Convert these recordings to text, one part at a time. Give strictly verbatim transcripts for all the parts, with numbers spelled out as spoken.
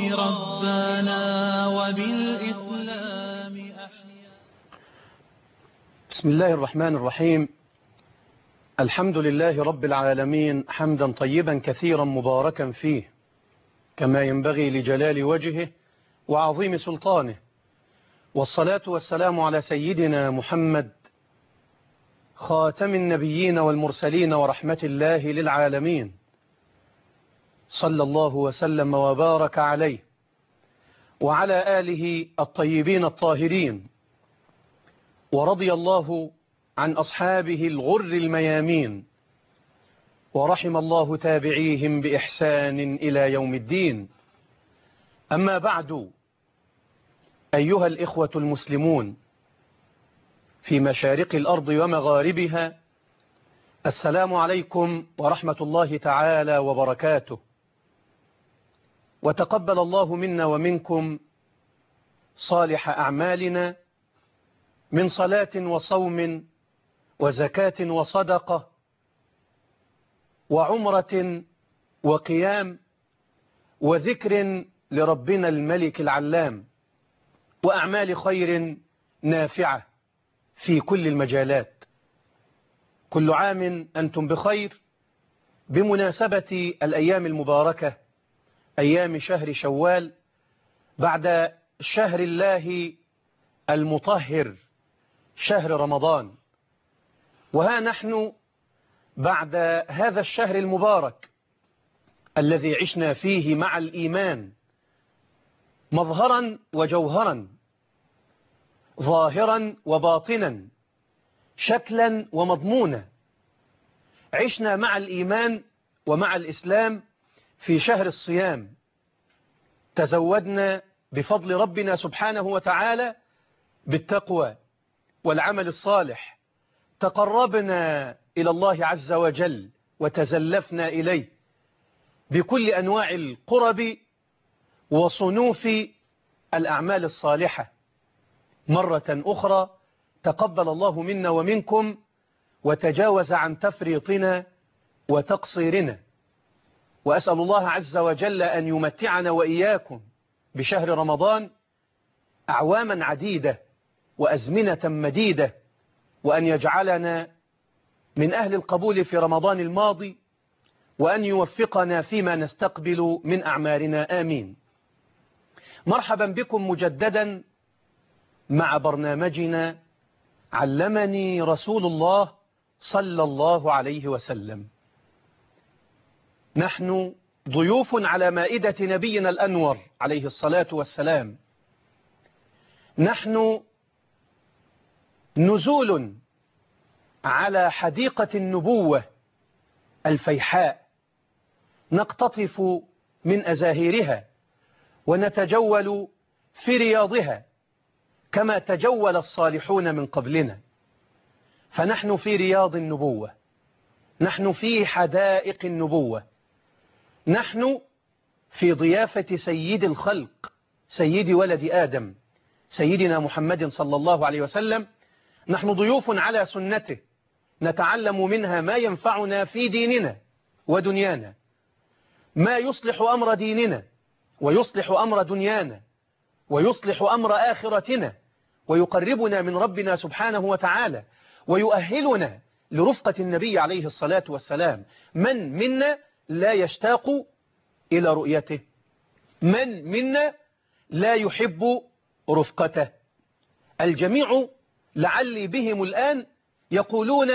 ربنا وبالإسلام أحيا. بسم الله الرحمن الرحيم. الحمد لله رب العالمين، حمدا طيبا كثيرا مباركا فيه كما ينبغي لجلال وجهه وعظيم سلطانه، والصلاة والسلام على سيدنا محمد خاتم النبيين والمرسلين ورحمة الله للعالمين، صلى الله وسلم وبارك عليه وعلى آله الطيبين الطاهرين، ورضي الله عن أصحابه الغر الميامين، ورحم الله تابعيهم بإحسان إلى يوم الدين. أما بعد، أيها الإخوة المسلمون في مشارق الأرض ومغاربها، السلام عليكم ورحمة الله تعالى وبركاته، وتقبل الله منا ومنكم صالح أعمالنا من صلاة وصوم وزكاة وصدقة وعمرة وقيام وذكر لربنا الملك العلام، وأعمال خير نافعة في كل المجالات. كل عام أنتم بخير بمناسبة الأيام المباركة، أيام شهر شوال، بعد شهر الله المطهر شهر رمضان. وها نحن بعد هذا الشهر المبارك الذي عشنا فيه مع الإيمان مظهرا وجوهرا، ظاهرا وباطنا، شكلا ومضمونا. عشنا مع الإيمان ومع الإسلام في شهر الصيام، تزودنا بفضل ربنا سبحانه وتعالى بالتقوى والعمل الصالح، تقربنا إلى الله عز وجل وتزلفنا إليه بكل أنواع القرب وصنوف الأعمال الصالحة. مرة أخرى تقبل الله منا ومنكم وتجاوز عن تفريطنا وتقصيرنا، وأسأل الله عز وجل أن يمتعنا وإياكم بشهر رمضان أعواما عديدة وأزمنة مديدة، وأن يجعلنا من أهل القبول في رمضان الماضي، وأن يوفقنا فيما نستقبل من أعمالنا، آمين. مرحبا بكم مجددا مع برنامجنا علمني رسول الله صلى الله عليه وسلم. نحن ضيوف على مائدة نبينا الأنور عليه الصلاة والسلام. نحن نزول على حديقة النبوة الفيحاء، نقتطف من أزاهيرها ونتجول في رياضها كما تجول الصالحون من قبلنا. فنحن في رياض النبوة، نحن في حدائق النبوة، نحن في ضيافة سيد الخلق، سيد ولد آدم، سيدنا محمد صلى الله عليه وسلم. نحن ضيوف على سنته، نتعلم منها ما ينفعنا في ديننا ودنيانا، ما يصلح أمر ديننا ويصلح أمر دنيانا ويصلح أمر آخرتنا، ويقربنا من ربنا سبحانه وتعالى، ويؤهلنا لرفقة النبي عليه الصلاة والسلام. من منا لا يشتاق إلى رؤيته؟ من منا لا يحب رفقته؟ الجميع لعلي بهم الآن يقولون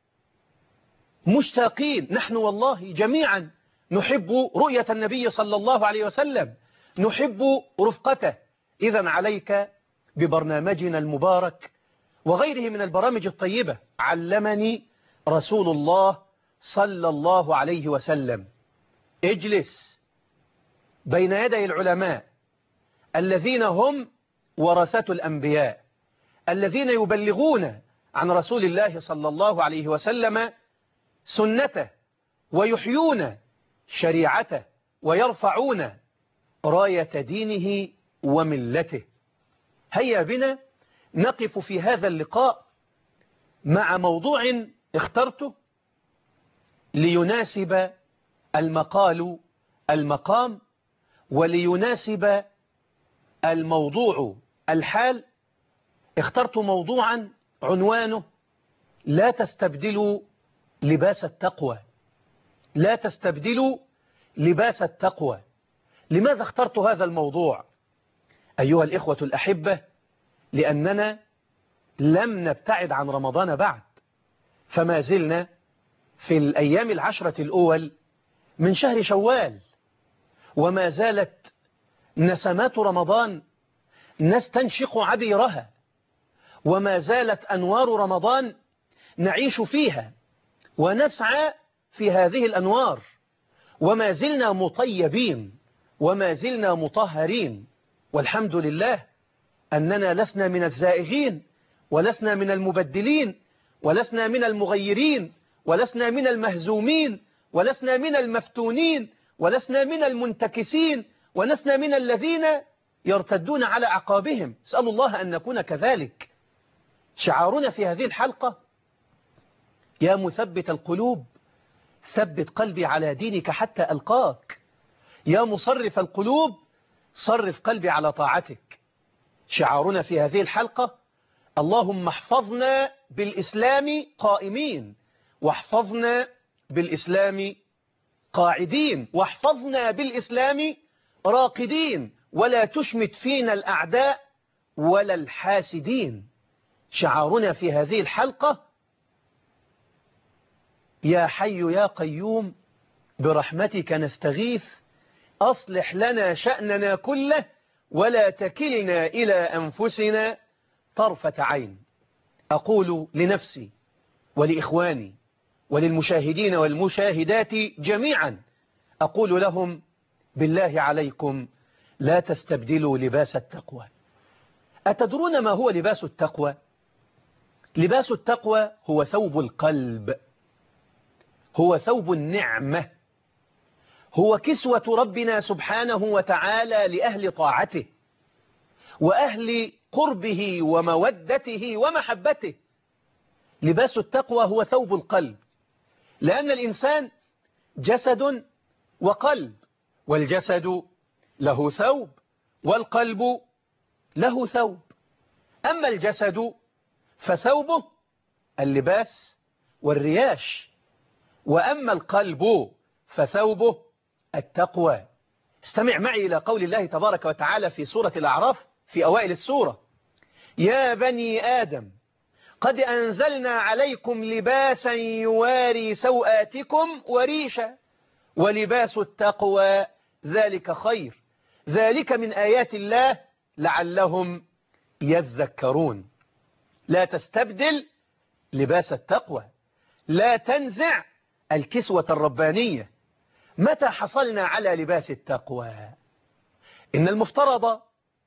مشتاقين. نحن والله جميعا نحب رؤية النبي صلى الله عليه وسلم، نحب رفقته. إذن عليك ببرنامجنا المبارك وغيره من البرامج الطيبة، علمني رسول الله صلى الله عليه وسلم. اجلس بين يدي العلماء الذين هم ورثة الأنبياء، الذين يبلغون عن رسول الله صلى الله عليه وسلم سنته، ويحيون شريعته، ويرفعون راية دينه وملته. هيا بنا نقف في هذا اللقاء مع موضوع اخترته ليناسب المقال المقام، وليناسب الموضوع الحال اخترت موضوعا عنوانه لا تستبدلوا لباس التقوى. لا تستبدلوا لباس التقوى. لماذا اخترت هذا الموضوع أيها الإخوة الأحبة؟ لأننا لم نبتعد عن رمضان بعد، فما زلنا في الأيام العشرة الأول من شهر شوال، وما زالت نسمات رمضان نستنشق عبيرها، وما زالت أنوار رمضان نعيش فيها ونسعى في هذه الأنوار، وما زلنا مطيبين وما زلنا مطهرين، والحمد لله أننا لسنا من الزائغين ولسنا من المبدلين ولسنا من المغيرين ولسنا من المهزومين ولسنا من المفتونين ولسنا من المنتكسين ولسنا من الذين يرتدون على أعقابهم. اسأل الله أن نكون كذلك. شعارنا في هذه الحلقة: يا مثبت القلوب ثبت قلبي على دينك حتى ألقاك، يا مصرف القلوب صرف قلبي على طاعتك. شعارنا في هذه الحلقة: اللهم احفظنا بالإسلام قائمين، واحفظنا بالإسلام قاعدين، واحفظنا بالإسلام راقدين، ولا تشمت فينا الأعداء ولا الحاسدين. شعارنا في هذه الحلقة: يا حي يا قيوم برحمتك نستغيث، أصلح لنا شأننا كله ولا تكلنا إلى أنفسنا طرفة عين. أقول لنفسي ولإخواني وللمشاهدين والمشاهدات جميعا، أقول لهم: بالله عليكم لا تستبدلوا لباس التقوى. أتدرون ما هو لباس التقوى؟ لباس التقوى هو ثوب القلب، هو ثوب النعمة، هو كسوة ربنا سبحانه وتعالى لأهل طاعته وأهل قربه ومودته ومحبته. لباس التقوى هو ثوب القلب، لأن الإنسان جسد وقلب، والجسد له ثوب والقلب له ثوب. أما الجسد فثوبه اللباس والرياش، وأما القلب فثوبه التقوى. استمع معي إلى قول الله تبارك وتعالى في سورة الأعراف في أوائل السورة: يا بني آدم قد أنزلنا عليكم لباسا يواري سوآتكم وريشا ولباس التقوى ذلك خير ذلك من آيات الله لعلهم يذكرون. لا تستبدل لباس التقوى، لا تنزع الكسوة الربانية. متى حصلنا على لباس التقوى؟ إن المفترض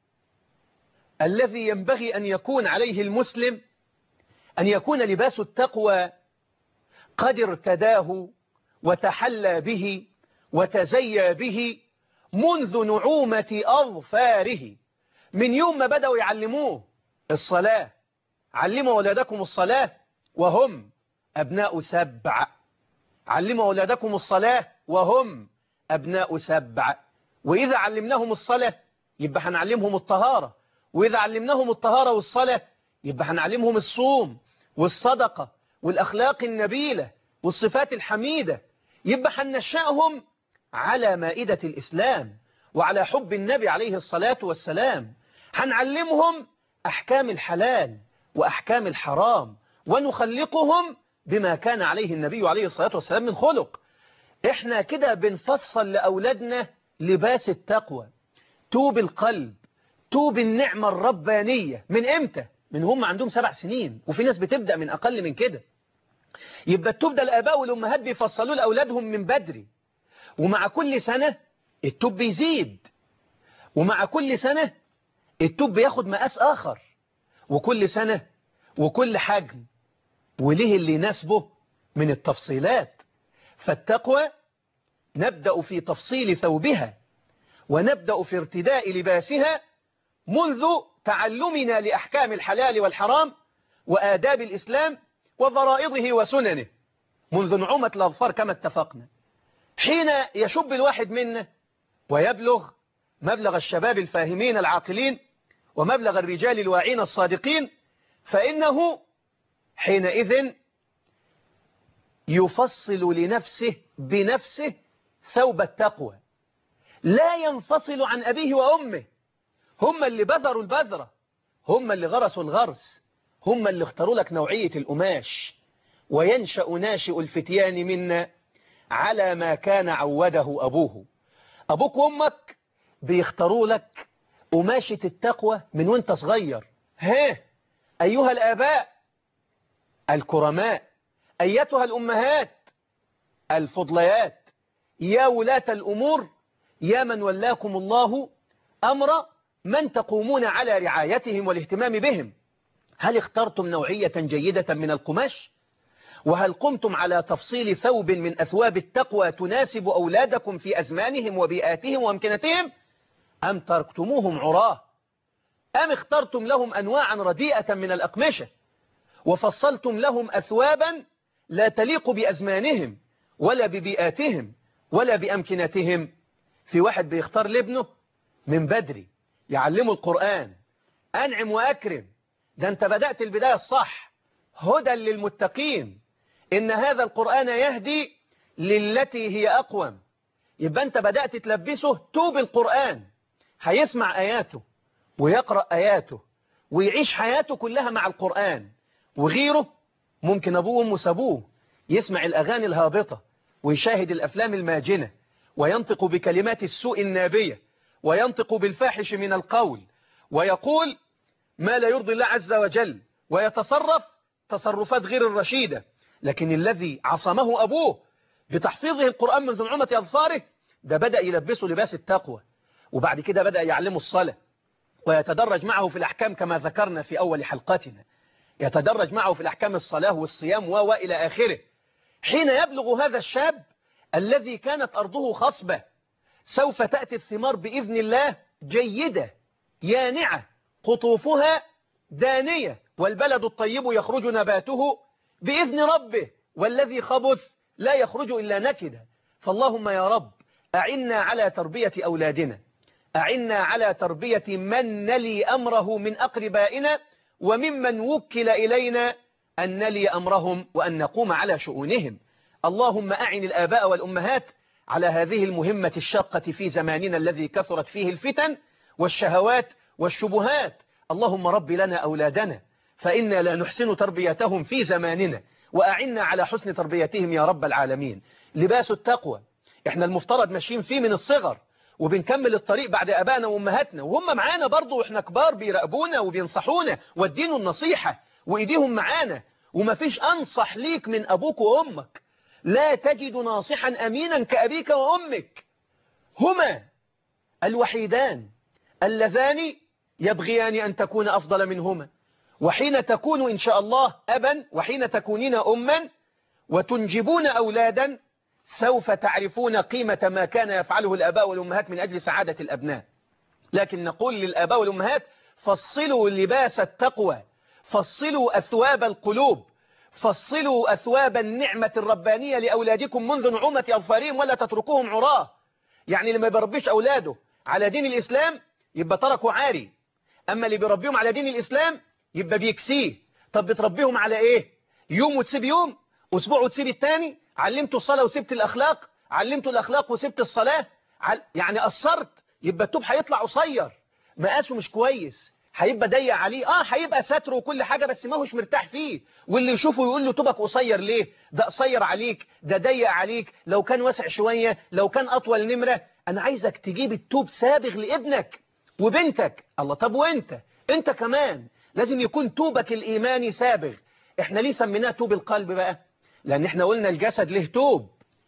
الذي ينبغي أن يكون عليه المسلم أن يكون لباس التقوى قد ارتداه وتحلى به وتزيى به منذ نعومة أظفاره، من يوم ما بدأوا يعلموه الصلاة. علموا أولادكم الصلاة وهم أبناء سبع، علموا أولادكم الصلاة وهم أبناء سبع. وإذا علمناهم الصلاة يبقى هنعلمهم الطهارة، وإذا علمناهم الطهارة والصلاة يبقى هنعلمهم الصوم والصدقة والأخلاق النبيلة والصفات الحميدة. يبقى هننشأهم على مائدة الإسلام وعلى حب النبي عليه الصلاة والسلام. هنعلمهم أحكام الحلال وأحكام الحرام، ونخلقهم بما كان عليه النبي عليه الصلاة والسلام من خلق. إحنا كده بنفصل لأولادنا لباس التقوى، توب القلب، توب النعمة الربانية. من إمتى؟ من هم عندهم سبع سنين، وفي ناس بتبدأ من أقل من كده. يبقى التوب ده الآباء والأمهات بيفصلوا لأولادهم من بدري، ومع كل سنة التوب بيزيد، ومع كل سنة التوب بياخد مقاس آخر، وكل سنة وكل حجم وليه اللي يناسبه من التفصيلات. فالتقوى نبدأ في تفصيل ثوبها، ونبدأ في ارتداء لباسها منذ تعلمنا لأحكام الحلال والحرام وآداب الإسلام وفرائضه وسننه، منذ نعومة الأظفار كما اتفقنا. حين يشب الواحد منا ويبلغ مبلغ الشباب الفاهمين العاقلين ومبلغ الرجال الواعين الصادقين، فإنه حينئذ يفصل لنفسه بنفسه ثوب التقوى، لا ينفصل عن أبيه وأمه. هم اللي بذروا البذرة، هم اللي غرسوا الغرس، هم اللي اختاروا لك نوعية القماش. وينشأ ناشئ الفتيان منا على ما كان عوده أبوه. أبوك وأمك بيختاروا لك قماشة التقوى من وانت صغير. ها أيها الآباء الكرماء، أيتها الأمهات الفضليات، يا ولاة الأمور، يا من ولاكم الله أمر من تقومون على رعايتهم والاهتمام بهم، هل اخترتم نوعية جيدة من القماش؟ وهل قمتم على تفصيل ثوب من أثواب التقوى تناسب أولادكم في أزمانهم وبيئاتهم وأمكنتهم؟ أم تركتموهم عراه؟ أم اخترتم لهم أنواعا رديئة من الأقمشة وفصلتم لهم أثوابا لا تليق بأزمانهم ولا ببيئاتهم ولا بأمكنتهم؟ في واحد بيختار لابنه من بدري يعلمه القرآن، أنعم وأكرم، ده أنت بدأت البداية الصح، هدى للمتقين، إن هذا القرآن يهدي للتي هي أقوم. يبقى أنت بدأت تلبسه توب القرآن، هيسمع آياته ويقرأ آياته ويعيش حياته كلها مع القرآن. وغيره ممكن أبوه وأمه سابوه يسمع الأغاني الهابطة ويشاهد الأفلام الماجنة وينطق بكلمات السوء النابية وينطق بالفاحش من القول ويقول ما لا يرضي الله عز وجل ويتصرف تصرفات غير الرشيدة. لكن الذي عصمه أبوه بتحفيظه القرآن من نعومة أظفاره ده بدأ يلبسه لباس التقوى، وبعد كده بدأ يعلمه الصلاة ويتدرج معه في الأحكام كما ذكرنا في أول حلقتنا، يتدرج معه في الأحكام الصلاة والصيام وإلى آخره. حين يبلغ هذا الشاب الذي كانت أرضه خصبة سوف تأتي الثمار بإذن الله جيدة يانعة قطوفها دانية، والبلد الطيب يخرج نباته بإذن ربه والذي خبث لا يخرج إلا نكدا. فاللهم يا رب أعنا على تربية أولادنا، أعنا على تربية من نلي أمره من أقربائنا وممن وكل إلينا أن نلي أمرهم وأن نقوم على شؤونهم. اللهم أعن الآباء والأمهات على هذه المهمة الشاقة في زماننا الذي كثرت فيه الفتن والشهوات والشبهات. اللهم رب لنا أولادنا فإنا لا نحسن تربيتهم في زماننا، وأعنا على حسن تربيتهم يا رب العالمين. لباس التقوى احنا المفترض ماشيين فيه من الصغر وبنكمل الطريق بعد أبائنا وأمهاتنا، وهم معانا برضو وإحنا كبار بيراقبونا وبينصحونا وادينوا النصيحة وإيديهم معانا. ومفيش أنصح ليك من أبوك وأمك، لا تجد ناصحا أمينا كأبيك وأمك، هما الوحيدان اللذان يبغيان أن تكون أفضل منهما. وحين تكون إن شاء الله أبا وحين تكونين أما وتنجبون أولادا سوف تعرفون قيمة ما كان يفعله الآباء والأمهات من أجل سعادة الأبناء. لكن نقول للآباء والأمهات فصلوا لباس التقوى، فصلوا أثواب القلوب، فصلوا أثواب النعمة الربانية لأولادكم منذ نعومة أظفارهم ولا تتركوهم عراه. يعني اللي ما بيربيش أولاده على دين الإسلام يبقى تركوا عاري، أما اللي بيربيهم على دين الإسلام يبقى بيكسيه. طب بتربيهم على إيه؟ يوم وتسيب يوم، أسبوع وتسيب التاني، علمتوا الصلاة وسبت الأخلاق، علمتوا الأخلاق وسبت الصلاة، يعني قصرت، يبقى التوب هيطلع قصير، مقاسه مش كويس، هيبقى ضيق عليه. اه هيبقى ستر وكل حاجة بس ما هوش مرتاح فيه، واللي يشوفه يقول له توبك قصير ليه؟ ده قصير عليك، ده ضيق عليك، لو كان واسع شوية، لو كان أطول نمرة. أنا عايزك تجيب التوب سابغ لابنك وبنتك. الله، طب وانت انت كمان لازم يكون توبك الإيماني سابغ. احنا ليه سميناه توب القلب بقى؟ لأن احنا قلنا الجسد له توب،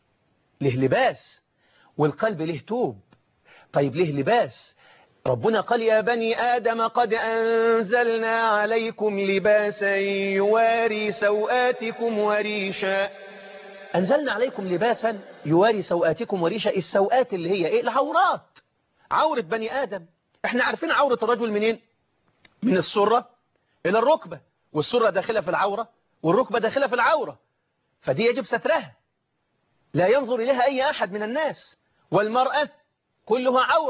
له لباس، والقلب له توب. طيب له لباس، ربنا قال يا بني آدم قد أنزلنا عليكم لباسا يواري سوآتكم وريشا. أنزلنا عليكم لباسا يواري سوآتكم وريشا. السوآت اللي هي إيه؟ العورات، عورة بني آدم. احنا عارفين عورة الرجل منين؟ من السرة إلى الركبة، والسرة داخلة في العورة والركبة داخلة في العورة، فدي يجب سترها لا ينظر إليها أي أحد من الناس. والمرأة كلها عورة،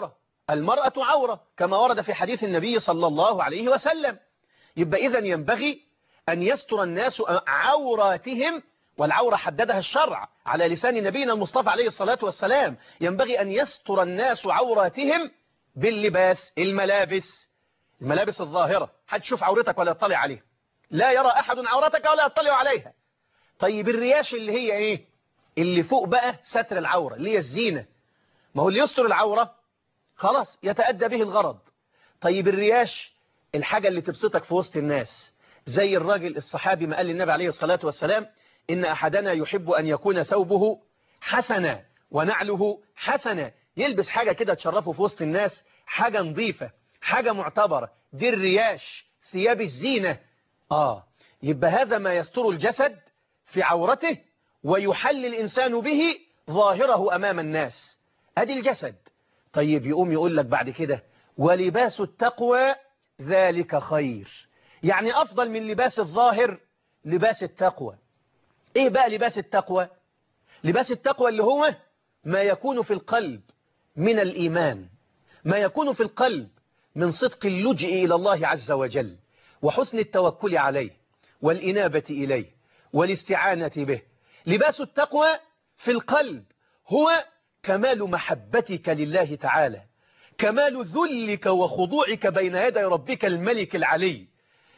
المرأة عورة كما ورد في حديث النبي صلى الله عليه وسلم. يبقى إذن ينبغي أن يستر الناس عوراتهم، والعورة حددها الشرع على لسان نبينا المصطفى عليه الصلاة والسلام. ينبغي أن يستر الناس عوراتهم باللباس، الملابس، الملابس الظاهرة، حد يشوف عورتك ولا يطلع عليها، لا يرى أحد عورتك ولا يطلع عليها. طيب الرياش اللي هي إيه؟ اللي فوق بقى ستر العورة، اللي هي الزينة. ما هو اللي يستر العورة خلاص يتأدى به الغرض. طيب الرياش الحاجة اللي تبسطك في وسط الناس، زي الراجل الصحابي ما قال للنبي عليه الصلاة والسلام: إن أحدنا يحب أن يكون ثوبه حسنا ونعله حسنا، يلبس حاجة كده تشرفه في وسط الناس، حاجة نظيفة، حاجة معتبرة، دي الرياش، ثياب الزينة. آه يبقى هذا ما يستر الجسد في عورته ويحل الإنسان به ظاهره أمام الناس، أدي الجسد. طيب يقوم يقول لك بعد كده: ولباس التقوى ذلك خير، يعني أفضل من لباس الظاهر لباس التقوى. إيه بقى لباس التقوى؟ لباس التقوى اللي هو ما يكون في القلب من الإيمان، ما يكون في القلب من صدق اللجئ إلى الله عز وجل، وحسن التوكل عليه، والإنابة إليه، والاستعانة به. لباس التقوى في القلب هو كمال محبتك لله تعالى، كمال ذلك وخضوعك بين يدي ربك الملك العلي،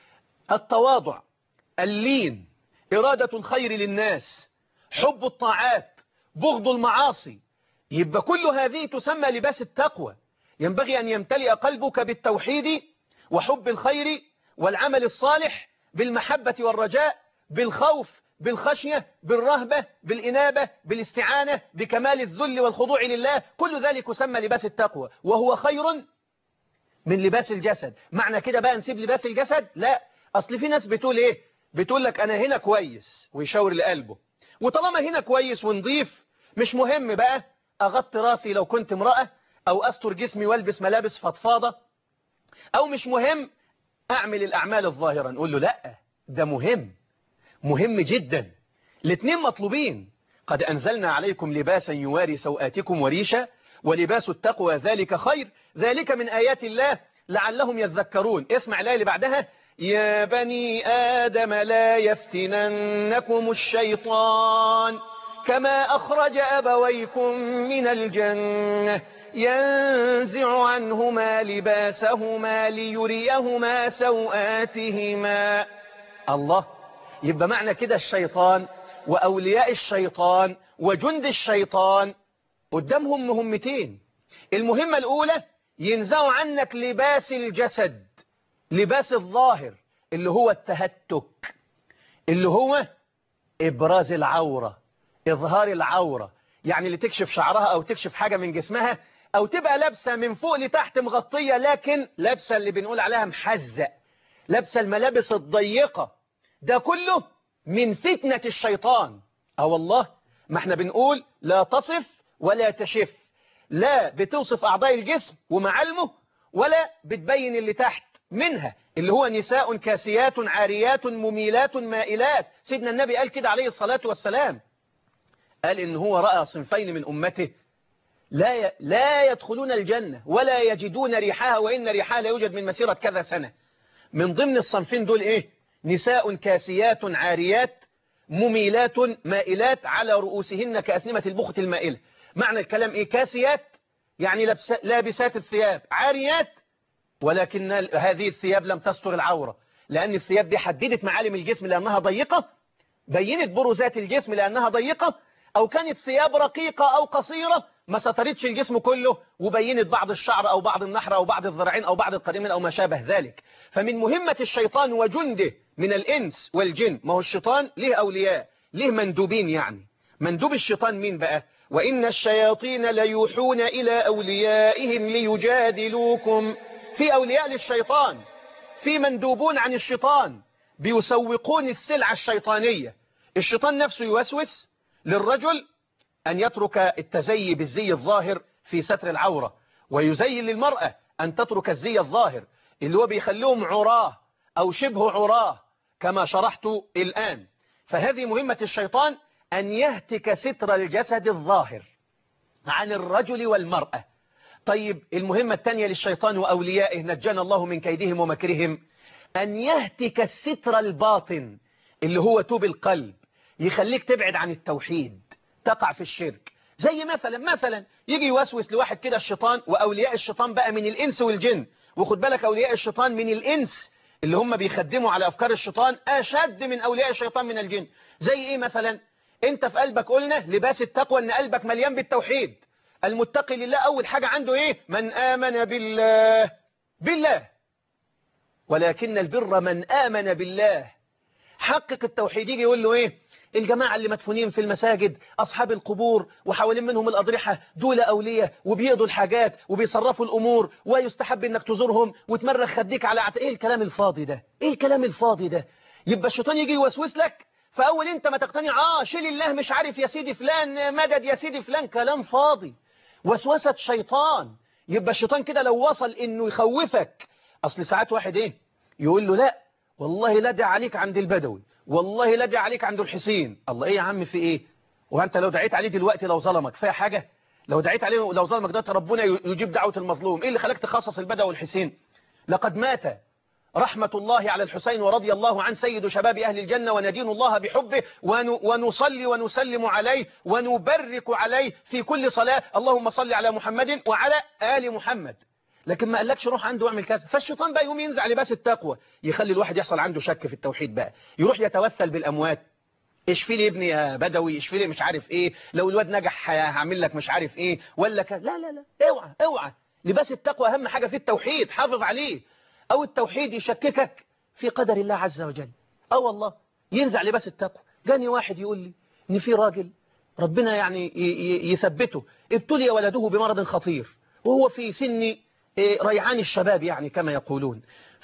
التواضع، اللين، إرادة الخير للناس، حب الطاعات، بغض المعاصي. يبقى كل هذه تسمى لباس التقوى. ينبغي أن يمتلئ قلبك بالتوحيد وحب الخير والعمل الصالح، بالمحبة والرجاء، بالخوف، بالخشية، بالرهبة، بالإنابة، بالاستعانة، بكمال الذل والخضوع لله. كل ذلك يسمى لباس التقوى، وهو خير من لباس الجسد. معنى كده بقى نسيب لباس الجسد؟ لا، أصل في ناس بتقول إيه؟ بتقول لك أنا هنا كويس، ويشاور لقلبه، وطالما هنا كويس ونضيف مش مهم بقى أغطي راسي لو كنت امرأة، أو أستر جسمي والبس ملابس فضفاضة، أو مش مهم أعمل الأعمال الظاهرة. نقول له لا، ده مهم، مهم جدا، الاثنين مطلوبين. قد أنزلنا عليكم لباسا يواري سوآتكم وريشا ولباس التقوى ذلك خير، ذلك من آيات الله لعلهم يذكرون. اسمع الآية اللي بعدها: يا بني آدم لا يفتننكم الشيطان كما أخرج أبويكم من الجنة ينزع عنهما لباسهما ليريهما سوآتهما. الله، يبقى معنى كده الشيطان وأولياء الشيطان وجند الشيطان قدامهم مهمتين. المهمة الأولى ينزعوا عنك لباس الجسد، لباس الظاهر اللي هو التهتك، اللي هو إبراز العورة، إظهار العورة، يعني اللي تكشف شعرها أو تكشف حاجة من جسمها، أو تبقى لابسة من فوق لتحت مغطية، لكن لابسة اللي بنقول عليها محزق، لابسة الملابس الضيقة. ده كله من فتنة الشيطان. اه والله، ما احنا بنقول لا تصف ولا تشف، لا بتوصف أعضاء الجسم ومعالمه، ولا بتبين اللي تحت منها، اللي هو نساء كاسيات عاريات مميلات مائلات. سيدنا النبي قال كده عليه الصلاة والسلام، قال إن هو رأى صنفين من أمته لا ي... لا يدخلون الجنة ولا يجدون ريحها، وإن ريحها لا يوجد من مسيرة كذا سنة. من ضمن الصنفين دول إيه؟ نساء كاسيات عاريات مميلات مائلات على رؤوسهن كأسنمة البخت المائلة. معنى الكلام إيه؟ كاسيات يعني لبس... لابسات الثياب، عاريات ولكن هذه الثياب لم تستر العورة، لأن الثياب دي حددت معالم الجسم لأنها ضيقة، بينت بروزات الجسم لأنها ضيقة، أو كانت ثياب رقيقة أو قصيرة ما سترتش الجسم كله وبينت بعض الشعر أو بعض النحر أو بعض الذراعين أو بعض القدمين أو ما شابه ذلك. فمن مهمة الشيطان وجنده من الإنس والجن، ما هو الشيطان له أولياء، له مندوبين. يعني مندوب الشيطان مين بقى؟ وإن الشياطين ليوحون إلى أوليائهم ليجادلوكم. في أولياء للشيطان، في مندوبون عن الشيطان بيسوقون السلعة الشيطانية. الشيطان نفسه يوسوس للرجل أن يترك التزيي بالزي الظاهر في ستر العورة، ويزين للمرأة أن تترك الزي الظاهر اللي هو بيخليهم عراه أو شبه عراه كما شرحت الآن. فهذه مهمة الشيطان، أن يهتك ستر الجسد الظاهر عن الرجل والمرأة. طيب المهمة الثانية للشيطان وأوليائه نجانا الله من كيدهم ومكرهم أن يهتك الستر الباطن اللي هو توب القلب، يخليك تبعد عن التوحيد، تقع في الشرك. زي مثلا مثلا يجي يوسوس لواحد كده الشيطان، وأولياء الشيطان بقى من الإنس والجن، وخد بالك أولياء الشيطان من الإنس اللي هم بيخدموا على أفكار الشيطان أشد من أولياء الشيطان من الجن. زي إيه مثلا؟ أنت في قلبك قلنا لباس التقوى أن قلبك مليان بالتوحيد. المتقي لله أول حاجة عنده إيه؟ من آمن بالله بالله ولكن البر من آمن بالله. حقق التوحيد. يجي يقول له إيه؟ الجماعة اللي مدفونين في المساجد أصحاب القبور وحوالين منهم الأضرحة دول أولياء وبيقضوا الحاجات وبيصرفوا الأمور ويستحب إنك تزورهم وتمرخ خديك على عت... إيه الكلام الفاضي ده؟ إيه الكلام الفاضي ده؟ يبقى الشيطان يجي يوسوس لك فأول أنت ما تقتنع آه شيل الله مش عارف يا سيدي فلان مدد يا سيدي فلان، كلام فاضي، وسوسة شيطان. يبقى الشيطان كده لو وصل إنه يخوفك، أصل ساعات واحد إيه يقول له لا والله لا دع عليك عند البدوي، والله لا دع عليك عند الحسين. الله إيه يا عم في إيه؟ وأنت لو دعيت عليه دلوقتي لو ظلمك فيها حاجة؟ لو دعيت عليه لو ظلمك ده ربنا يجيب دعوة المظلوم. إيه اللي خلاك تخصص البدوي والحسين؟ لقد مات رحمة الله على الحسين ورضي الله عن سيد شباب أهل الجنة، وندين الله بحبه ونصلي ونسلم عليه ونبرك عليه في كل صلاة، اللهم صل على محمد وعلى آل محمد. لكن ما قالكش روح عنده واعمل كذا. فالشيطان بقى يوم ينزع لباس التقوى، يخلي الواحد يحصل عنده شك في التوحيد، بقى يروح يتوسل بالأموات، اشفي لي ابني يا بدوي، اشفي لي مش عارف ايه، لو الواد نجح هعمل لك مش عارف ايه ولا كذا. لا لا لا، اوعى اوعى. لباس التقوى اهم حاجة في التوحيد، حافظ عليه. او التوحيد يشككك في قدر الله عز وجل. اه والله ينزع لباس التقوى. جاني واحد يقول لي ان في راجل ربنا يعني يثبته، ابتلي ولده بمرض خطير وهو في سن ريعان الشباب يعني كما يقولون،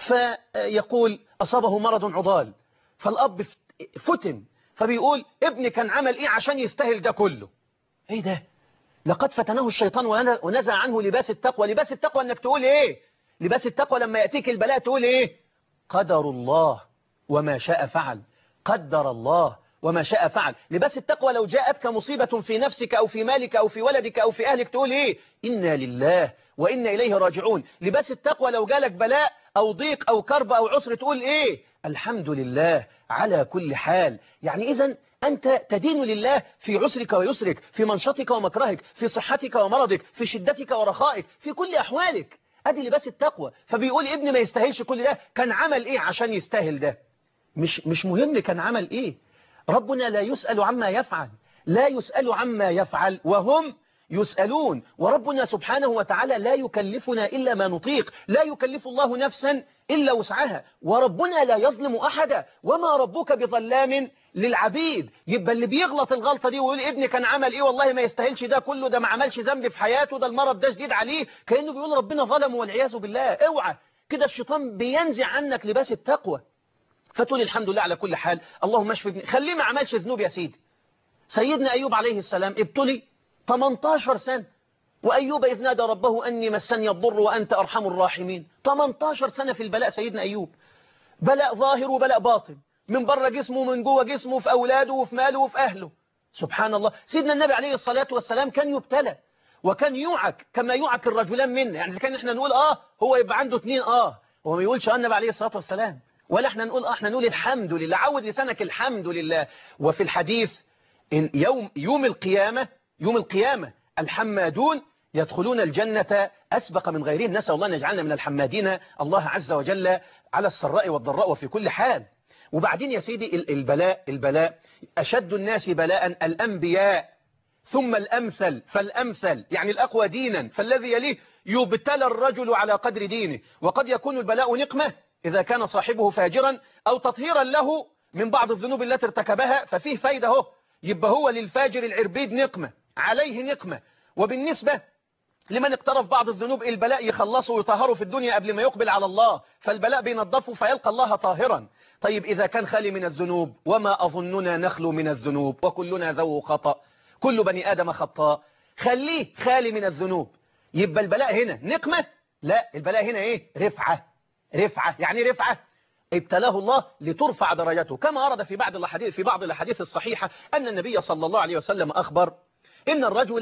فيقول أصابه مرض عضال، فالأب فتن، فبيقول ابني كان عمل إيه عشان يستاهل ده كله؟ إيه ده؟ لقد فتنه الشيطان ونزع عنه لباس التقوى. لباس التقوى أنك تقول إيه؟ لباس التقوى لما يأتيك البلاء تقول إيه؟ قدر الله وما شاء فعل، قدر الله وما شاء فعل. لباس التقوى لو جاءتك مصيبة في نفسك أو في مالك أو في ولدك أو في أهلك تقول إيه؟ إنا لله وإنا إليه راجعون. لباس التقوى لو جالك بلاء أو ضيق أو كرب أو عسر تقول إيه؟ الحمد لله على كل حال. يعني إذن أنت تدين لله في عسرك ويسرك، في منشطك ومكرهك، في صحتك ومرضك، في شدتك ورخائك، في كل أحوالك. أدي لباس التقوى. فبيقول ابني ما يستاهلش كل ده، كان عمل إيه عشان يستاهل ده؟ مش مش مهم كان عمل إيه. ربنا لا يسأل عما يفعل، لا يسأل عما يفعل وهم يسألون. وربنا سبحانه وتعالى لا يكلفنا إلا ما نطيق، لا يكلف الله نفسا إلا وسعها، وربنا لا يظلم أحدا، وما ربك بظلام للعبيد. يبقى اللي بيغلط الغلطة دي ويقول ابني كان عمل إيه والله ما يستاهلش ده كله، ده ما عملش ذنب في حياته، ده المرض ده شديد عليه، كأنه بيقول ربنا ظلم والعياذ بالله. اوعى كده، الشيطان بينزع عنك لباس التقوى. فتقول الحمد لله على كل حال، اللهم اشف ابني، خليه ما عملش ذنوب يا سيدي. سيدنا أيوب عليه السلام ابتلي ثمانية عشر سنة، وأيوب إذ نادى ربه أني مسني الضر وأنت أرحم الراحمين. ثمانية عشر سنة في البلاء سيدنا أيوب، بلاء ظاهر وبلاء باطن، من بره جسمه ومن جوه جسمه، في أولاده وفي ماله وفي أهله. سبحان الله. سيدنا النبي عليه الصلاة والسلام كان يبتلى وكان يوعك كما يوعك الرجلان منا. يعني إذا كان إحنا نقول آه هو يبقى عنده اثنين آه هو ما يقولش آه النبي عليه الصلاة والسلام، ولا إحنا نقول آه إحنا نقول الحمد لله. عود لسانك الحمد لله. وفي الحديث إن يوم يوم القيامة يوم القيامة الحمادون يدخلون الجنة أسبق من غيرهم. نسأل الله أن يجعلنا من الحمادين الله عز وجل على السراء والضراء وفي كل حال. وبعدين يا سيدي البلاء البلاء أشد الناس بلاء الأنبياء، ثم الأمثل فالأمثل، يعني الأقوى دينا فالذي يليه. يبتلى الرجل على قدر دينه، وقد يكون البلاء نقمة إذا كان صاحبه فاجرا، أو تطهيرا له من بعض الذنوب التي ارتكبها، ففيه فايدة هو. يبقى هو للفاجر العربيد نقمة، عليه نقمة. وبالنسبة لمن اقترف بعض الذنوب البلاء يخلصه ويطهره في الدنيا قبل ما يقبل على الله، فالبلاء بينظفه فيلقى الله طاهرا. طيب إذا كان خالي من الذنوب، وما أظننا نخلو من الذنوب وكلنا ذو خطأ، كل بني آدم خطاء، خليه خالي من الذنوب. يبقى البلاء هنا نقمة؟ لا، البلاء هنا إيه؟ رفعة. رفعة يعني رفعة ابتلاه الله لترفع درجته، كما ورد في بعض الحديث في بعض الحديث الصحيحة أن النبي صلى الله عليه وسلم أخبر إن الرجل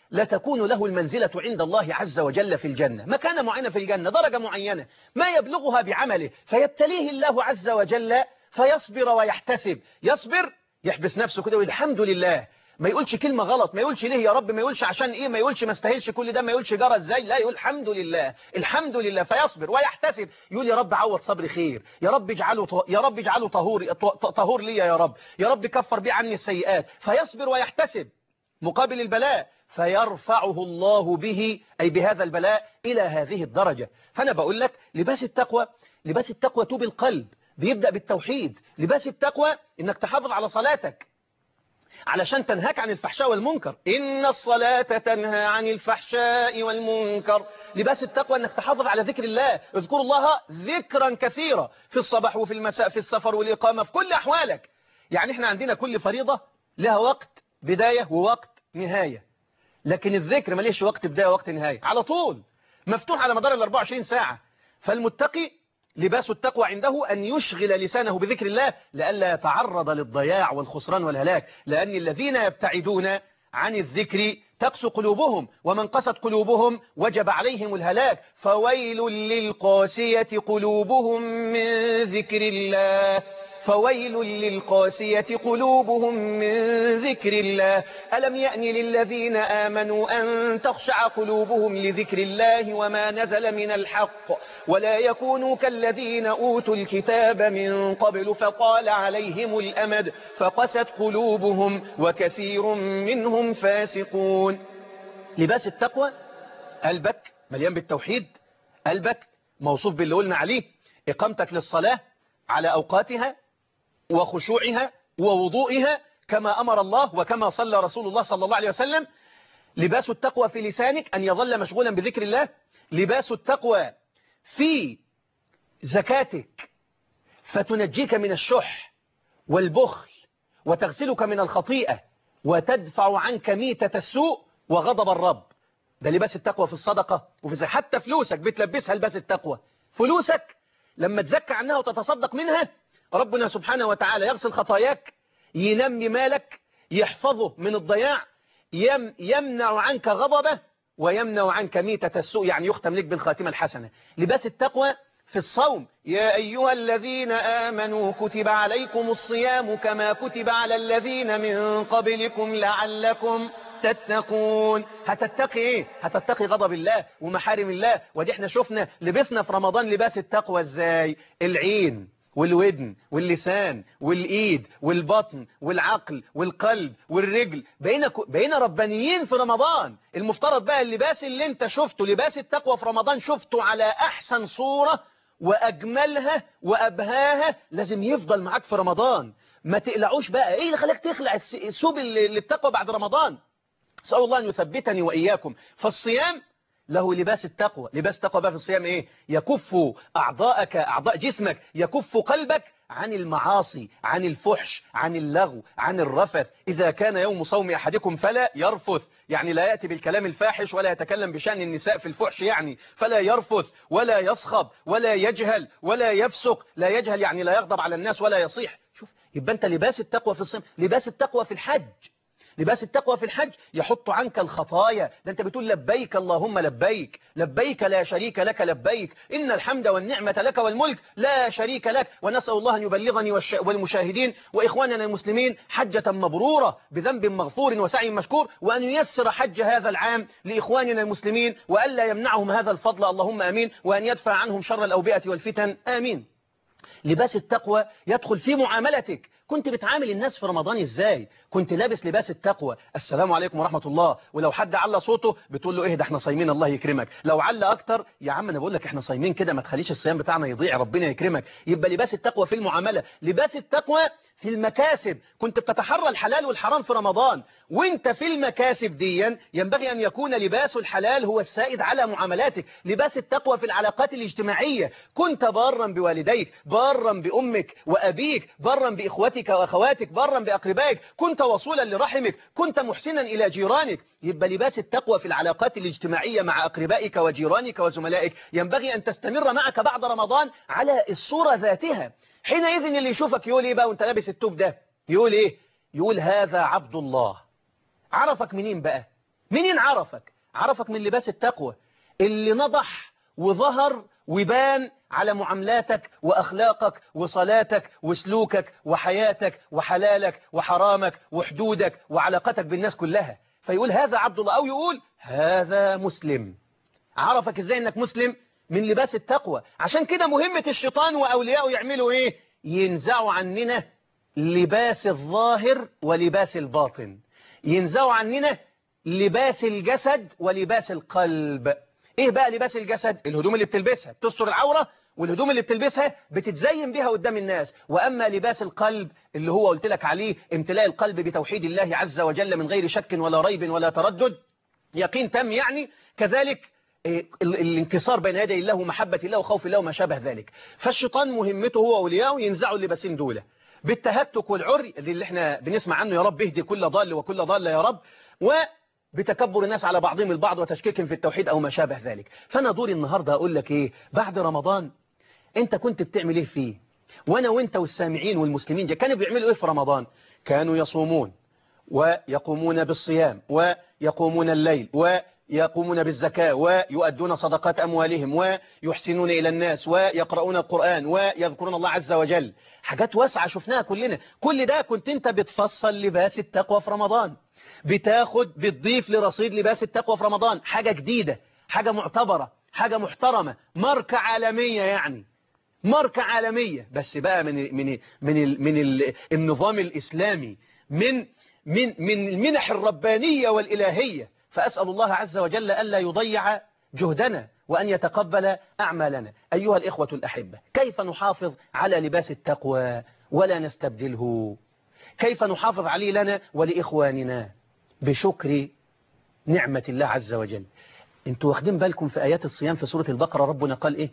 لتكون له المنزلة عند الله عز وجل في الجنة، مكانة معينة في الجنة، درجة معينة ما يبلغها بعمله، فيبتليه الله عز وجل فيصبر ويحتسب. يصبر، يحبس نفسه كده والحمد لله، ما يقولش كلمة غلط، ما يقولش ليه يا رب، ما يقولش عشان ايه، ما يقولش ما استاهلش كل ده، ما يقولش جرى ازاي، لا، يقول الحمد لله الحمد لله، فيصبر ويحتسب، يقول يا رب عوض صبري خير، يا رب اجعله يا رب اجعله طهور طهور لي يا رب، يا رب كفر بي عني السيئات، فيصبر ويحتسب مقابل البلاء، فيرفعه الله به أي بهذا البلاء إلى هذه الدرجة. فأنا بقول لك لباس التقوى، لباس التقوى توب القلب، بيبدأ بالتوحيد. لباس التقوى إنك تحافظ على صلاتك علشان تنهاك عن الفحشاء والمنكر، إن الصلاة تنهى عن الفحشاء والمنكر. لباس التقوى أنك تحافظ على ذكر الله، اذكر الله ذكرا كثيرا في الصباح وفي المساء، في السفر والإقامة، في كل أحوالك. يعني احنا عندنا كل فريضة لها وقت بداية ووقت نهاية، لكن الذكر ما ليش وقت بداية ووقت نهاية، على طول مفتوح على مدار ال أربعة وعشرين ساعة. فالمتقي لباس التقوى عنده أن يشغل لسانه بذكر الله لئلا يتعرض للضياع والخسران والهلاك، لأن الذين يبتعدون عن الذكر تقسو قلوبهم، ومن قست قلوبهم وجب عليهم الهلاك. فويل للقاسية قلوبهم من ذكر الله، فويل للقاسية قلوبهم من ذكر الله، ألم يأن للذين آمنوا أن تخشع قلوبهم لذكر الله وما نزل من الحق، ولا يكونوا كالذين أوتوا الكتاب من قبل فطال عليهم الأمد فقست قلوبهم وكثير منهم فاسقون. لباس التقوى قلبك مليان بالتوحيد، قلبك موصوف باللي قلنا عليه، إقامتك للصلاة على أوقاتها وخشوعها ووضوئها كما أمر الله وكما صلى رسول الله صلى الله عليه وسلم. لباس التقوى في لسانك أن يظل مشغولا بذكر الله. لباس التقوى في زكاتك فتنجيك من الشح والبخل وتغسلك من الخطيئة وتدفع عنك ميتة السوء وغضب الرب. ده لباس التقوى في الصدقة وفي حتى فلوسك بتلبسها لباس التقوى. فلوسك لما تزكى عنها وتتصدق منها ربنا سبحانه وتعالى يغسل خطاياك، ينمي مالك، يحفظه من الضياع، يم يمنع عنك غضبه ويمنع عنك ميتة السوء، يعني يختم لك بالخاتمة الحسنة. لباس التقوى في الصوم، يا أيها الذين آمنوا كتب عليكم الصيام كما كتب على الذين من قبلكم لعلكم تتقون. هتتقي ايه؟ هتتقي غضب الله ومحارم الله. ودي احنا شفنا لبسنا في رمضان لباس التقوى ازاي، العين والودن واللسان والإيد والبطن والعقل والقلب والرجل، بقينا بقينا ربانيين في رمضان. المفترض بقى اللباس اللي انت شفته لباس التقوى في رمضان شفته على أحسن صورة وأجملها وأبهاها لازم يفضل معاك في رمضان. ما تقلعوش بقى، ايه اللي خلاك تخلع الثوب للتقوى بعد رمضان؟ أسأل الله أن يثبتني وإياكم. فالصيام له لباس التقوى. لباس التقوى بقى في الصيام ايه؟ يكف أعضاءك أعضاء جسمك، يكف قلبك عن المعاصي، عن الفحش، عن اللغو، عن الرفث. إذا كان يوم صوم أحدكم فلا يرفث، يعني لا يأتي بالكلام الفاحش ولا يتكلم بشأن النساء في الفحش، يعني فلا يرفث ولا يصخب ولا يجهل ولا يفسق. لا يجهل يعني لا يغضب على الناس ولا يصيح. شوف، يبقى أنت لباس التقوى في الصيام. لباس التقوى في الحج، لباس التقوى في الحج يحط عنك الخطايا. ده انت بتقول لبيك اللهم لبيك، لبيك لا شريك لك لبيك، إن الحمد والنعمة لك والملك لا شريك لك. ونسأل الله أن يبلغني والمشاهدين وإخواننا المسلمين حجة مبرورة بذنب مغفور وسعي مشكور، وأن ييسر حج هذا العام لإخواننا المسلمين وألا يمنعهم هذا الفضل اللهم آمين، وأن يدفع عنهم شر الأوبئة والفتن آمين. لباس التقوى يدخل في معاملتك. كنت بتعامل الناس في رمضان ازاي؟ كنت لابس لباس التقوى، السلام عليكم ورحمة الله، ولو حد على صوته بتقول له ايه ده احنا صايمين الله يكرمك، لو على اكتر يا عم انا بقول لك احنا صايمين كده ما تخليش الصيام بتاعنا يضيع ربنا يكرمك. يبقى لباس التقوى في المعاملة. لباس التقوى في المكاسب، كنت بتتحرى الحلال والحرام في رمضان، وانت في المكاسب ديا ينبغي أن يكون لباس الحلال هو السائد على معاملاتك. لباس التقوى في العلاقات الاجتماعية، كنت بارا بوالديك، بارا بأمك وأبيك، بارا بإخوتك وأخواتك، بارا بأقربائك، كنت وصولا لرحمك، كنت محسنا إلى جيرانك. يبقى لباس التقوى في العلاقات الاجتماعية مع أقربائك وجيرانك وزملائك ينبغي أن تستمر معك بعد رمضان على الصورة ذاتها. حينئذ اللي يشوفك يقول ايه بقى وانت لابس التوب ده؟ يقول ايه؟ يقول هذا عبد الله. عرفك منين بقى؟ منين عرفك؟ عرفك من لباس التقوى اللي نضح وظهر وبان على معاملاتك وأخلاقك وصلاتك وسلوكك وحياتك وحلالك وحرامك وحدودك وعلاقتك بالناس كلها. فيقول هذا عبد الله، أو يقول هذا مسلم. عرفك إزاي إنك مسلم؟ من لباس التقوى. عشان كده مهمة الشيطان وأولياءه يعملوا إيه؟ ينزعوا عننا لباس الظاهر ولباس الباطن، ينزعوا عننا لباس الجسد ولباس القلب. ايه بقى لباس الجسد؟ الهدوم اللي بتلبسها بتستر العورة، والهدوم اللي بتلبسها بتتزين بها قدام الناس. واما لباس القلب اللي هو قلت لك عليه امتلاء القلب بتوحيد الله عز وجل من غير شك ولا ريب ولا تردد، يقين تام يعني. كذلك الانكسار بين يدي الله ومحبة الله وخوف الله وما شابه ذلك. فالشيطان مهمته هو أولياءه ينزعوا اللباسين دول بالتهتك والعري اللي احنا بنسمع عنه، يا رب اهدي كل ضال وكل ضال يا رب، وبتكبر الناس على بعضهم البعض وتشكيكهم في التوحيد أو ما شابه ذلك. فأنا دوري النهاردة أقول لك إيه بعد رمضان أنت كنت بتعمل إيه فيه، وأنا وأنت والسامعين والمسلمين جا كانوا بيعملوا إيه في رمضان. كانوا يصومون ويقومون بالصيام ويقومون الليل ويقومون بالزكاة ويؤدون صدقات أموالهم ويحسنون إلى الناس ويقرؤون القرآن ويذكرون الله عز وجل. حاجات واسعة شفناها كلنا. كل ده كنت انت بتفصل لباس التقوى في رمضان، بتاخد بتضيف لرصيد لباس التقوى في رمضان حاجة جديدة، حاجة معتبرة، حاجة محترمة، ماركة عالمية، يعني ماركة عالمية بس بقى من من من ال من ال النظام الإسلامي، من من من المنح الربانية والإلهية. فأسأل الله عز وجل ألا يضيع جهدنا وأن يتقبل أعمالنا. أيها الإخوة الأحبة، كيف نحافظ على لباس التقوى ولا نستبدله؟ كيف نحافظ عليه لنا ولإخواننا؟ بشكر نعمة الله عز وجل. انتوا واخدين بالكم في آيات الصيام في سورة البقرة ربنا قال إيه؟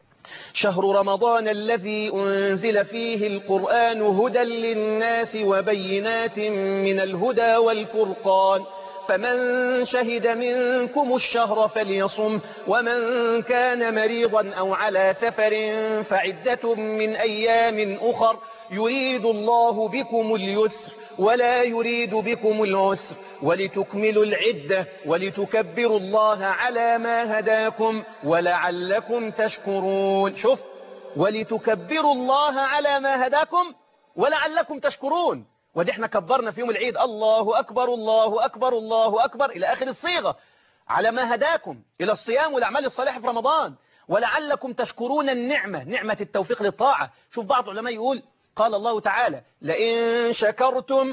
شهر رمضان الذي أنزل فيه القرآن هدى للناس وبينات من الهدى والفرقان فمن شهد منكم الشهر فليصم ومن كان مريضا أو على سفر فعدة من أيام أخر يريد الله بكم اليسر ولا يريد بكم العسر ولتكملوا العدة ولتكبروا الله على ما هداكم ولعلكم تشكرون. شوف، ولتكبروا الله على ما هداكم ولعلكم تشكرون. ودي احنا كبرنا في يوم العيد الله أكبر الله أكبر الله أكبر إلى آخر الصيغة، على ما هداكم إلى الصيام والأعمال الصالحة في رمضان، ولعلكم تشكرون النعمة، نعمة التوفيق للطاعة. شوف بعض العلماء يقول قال الله تعالى لئن شكرتم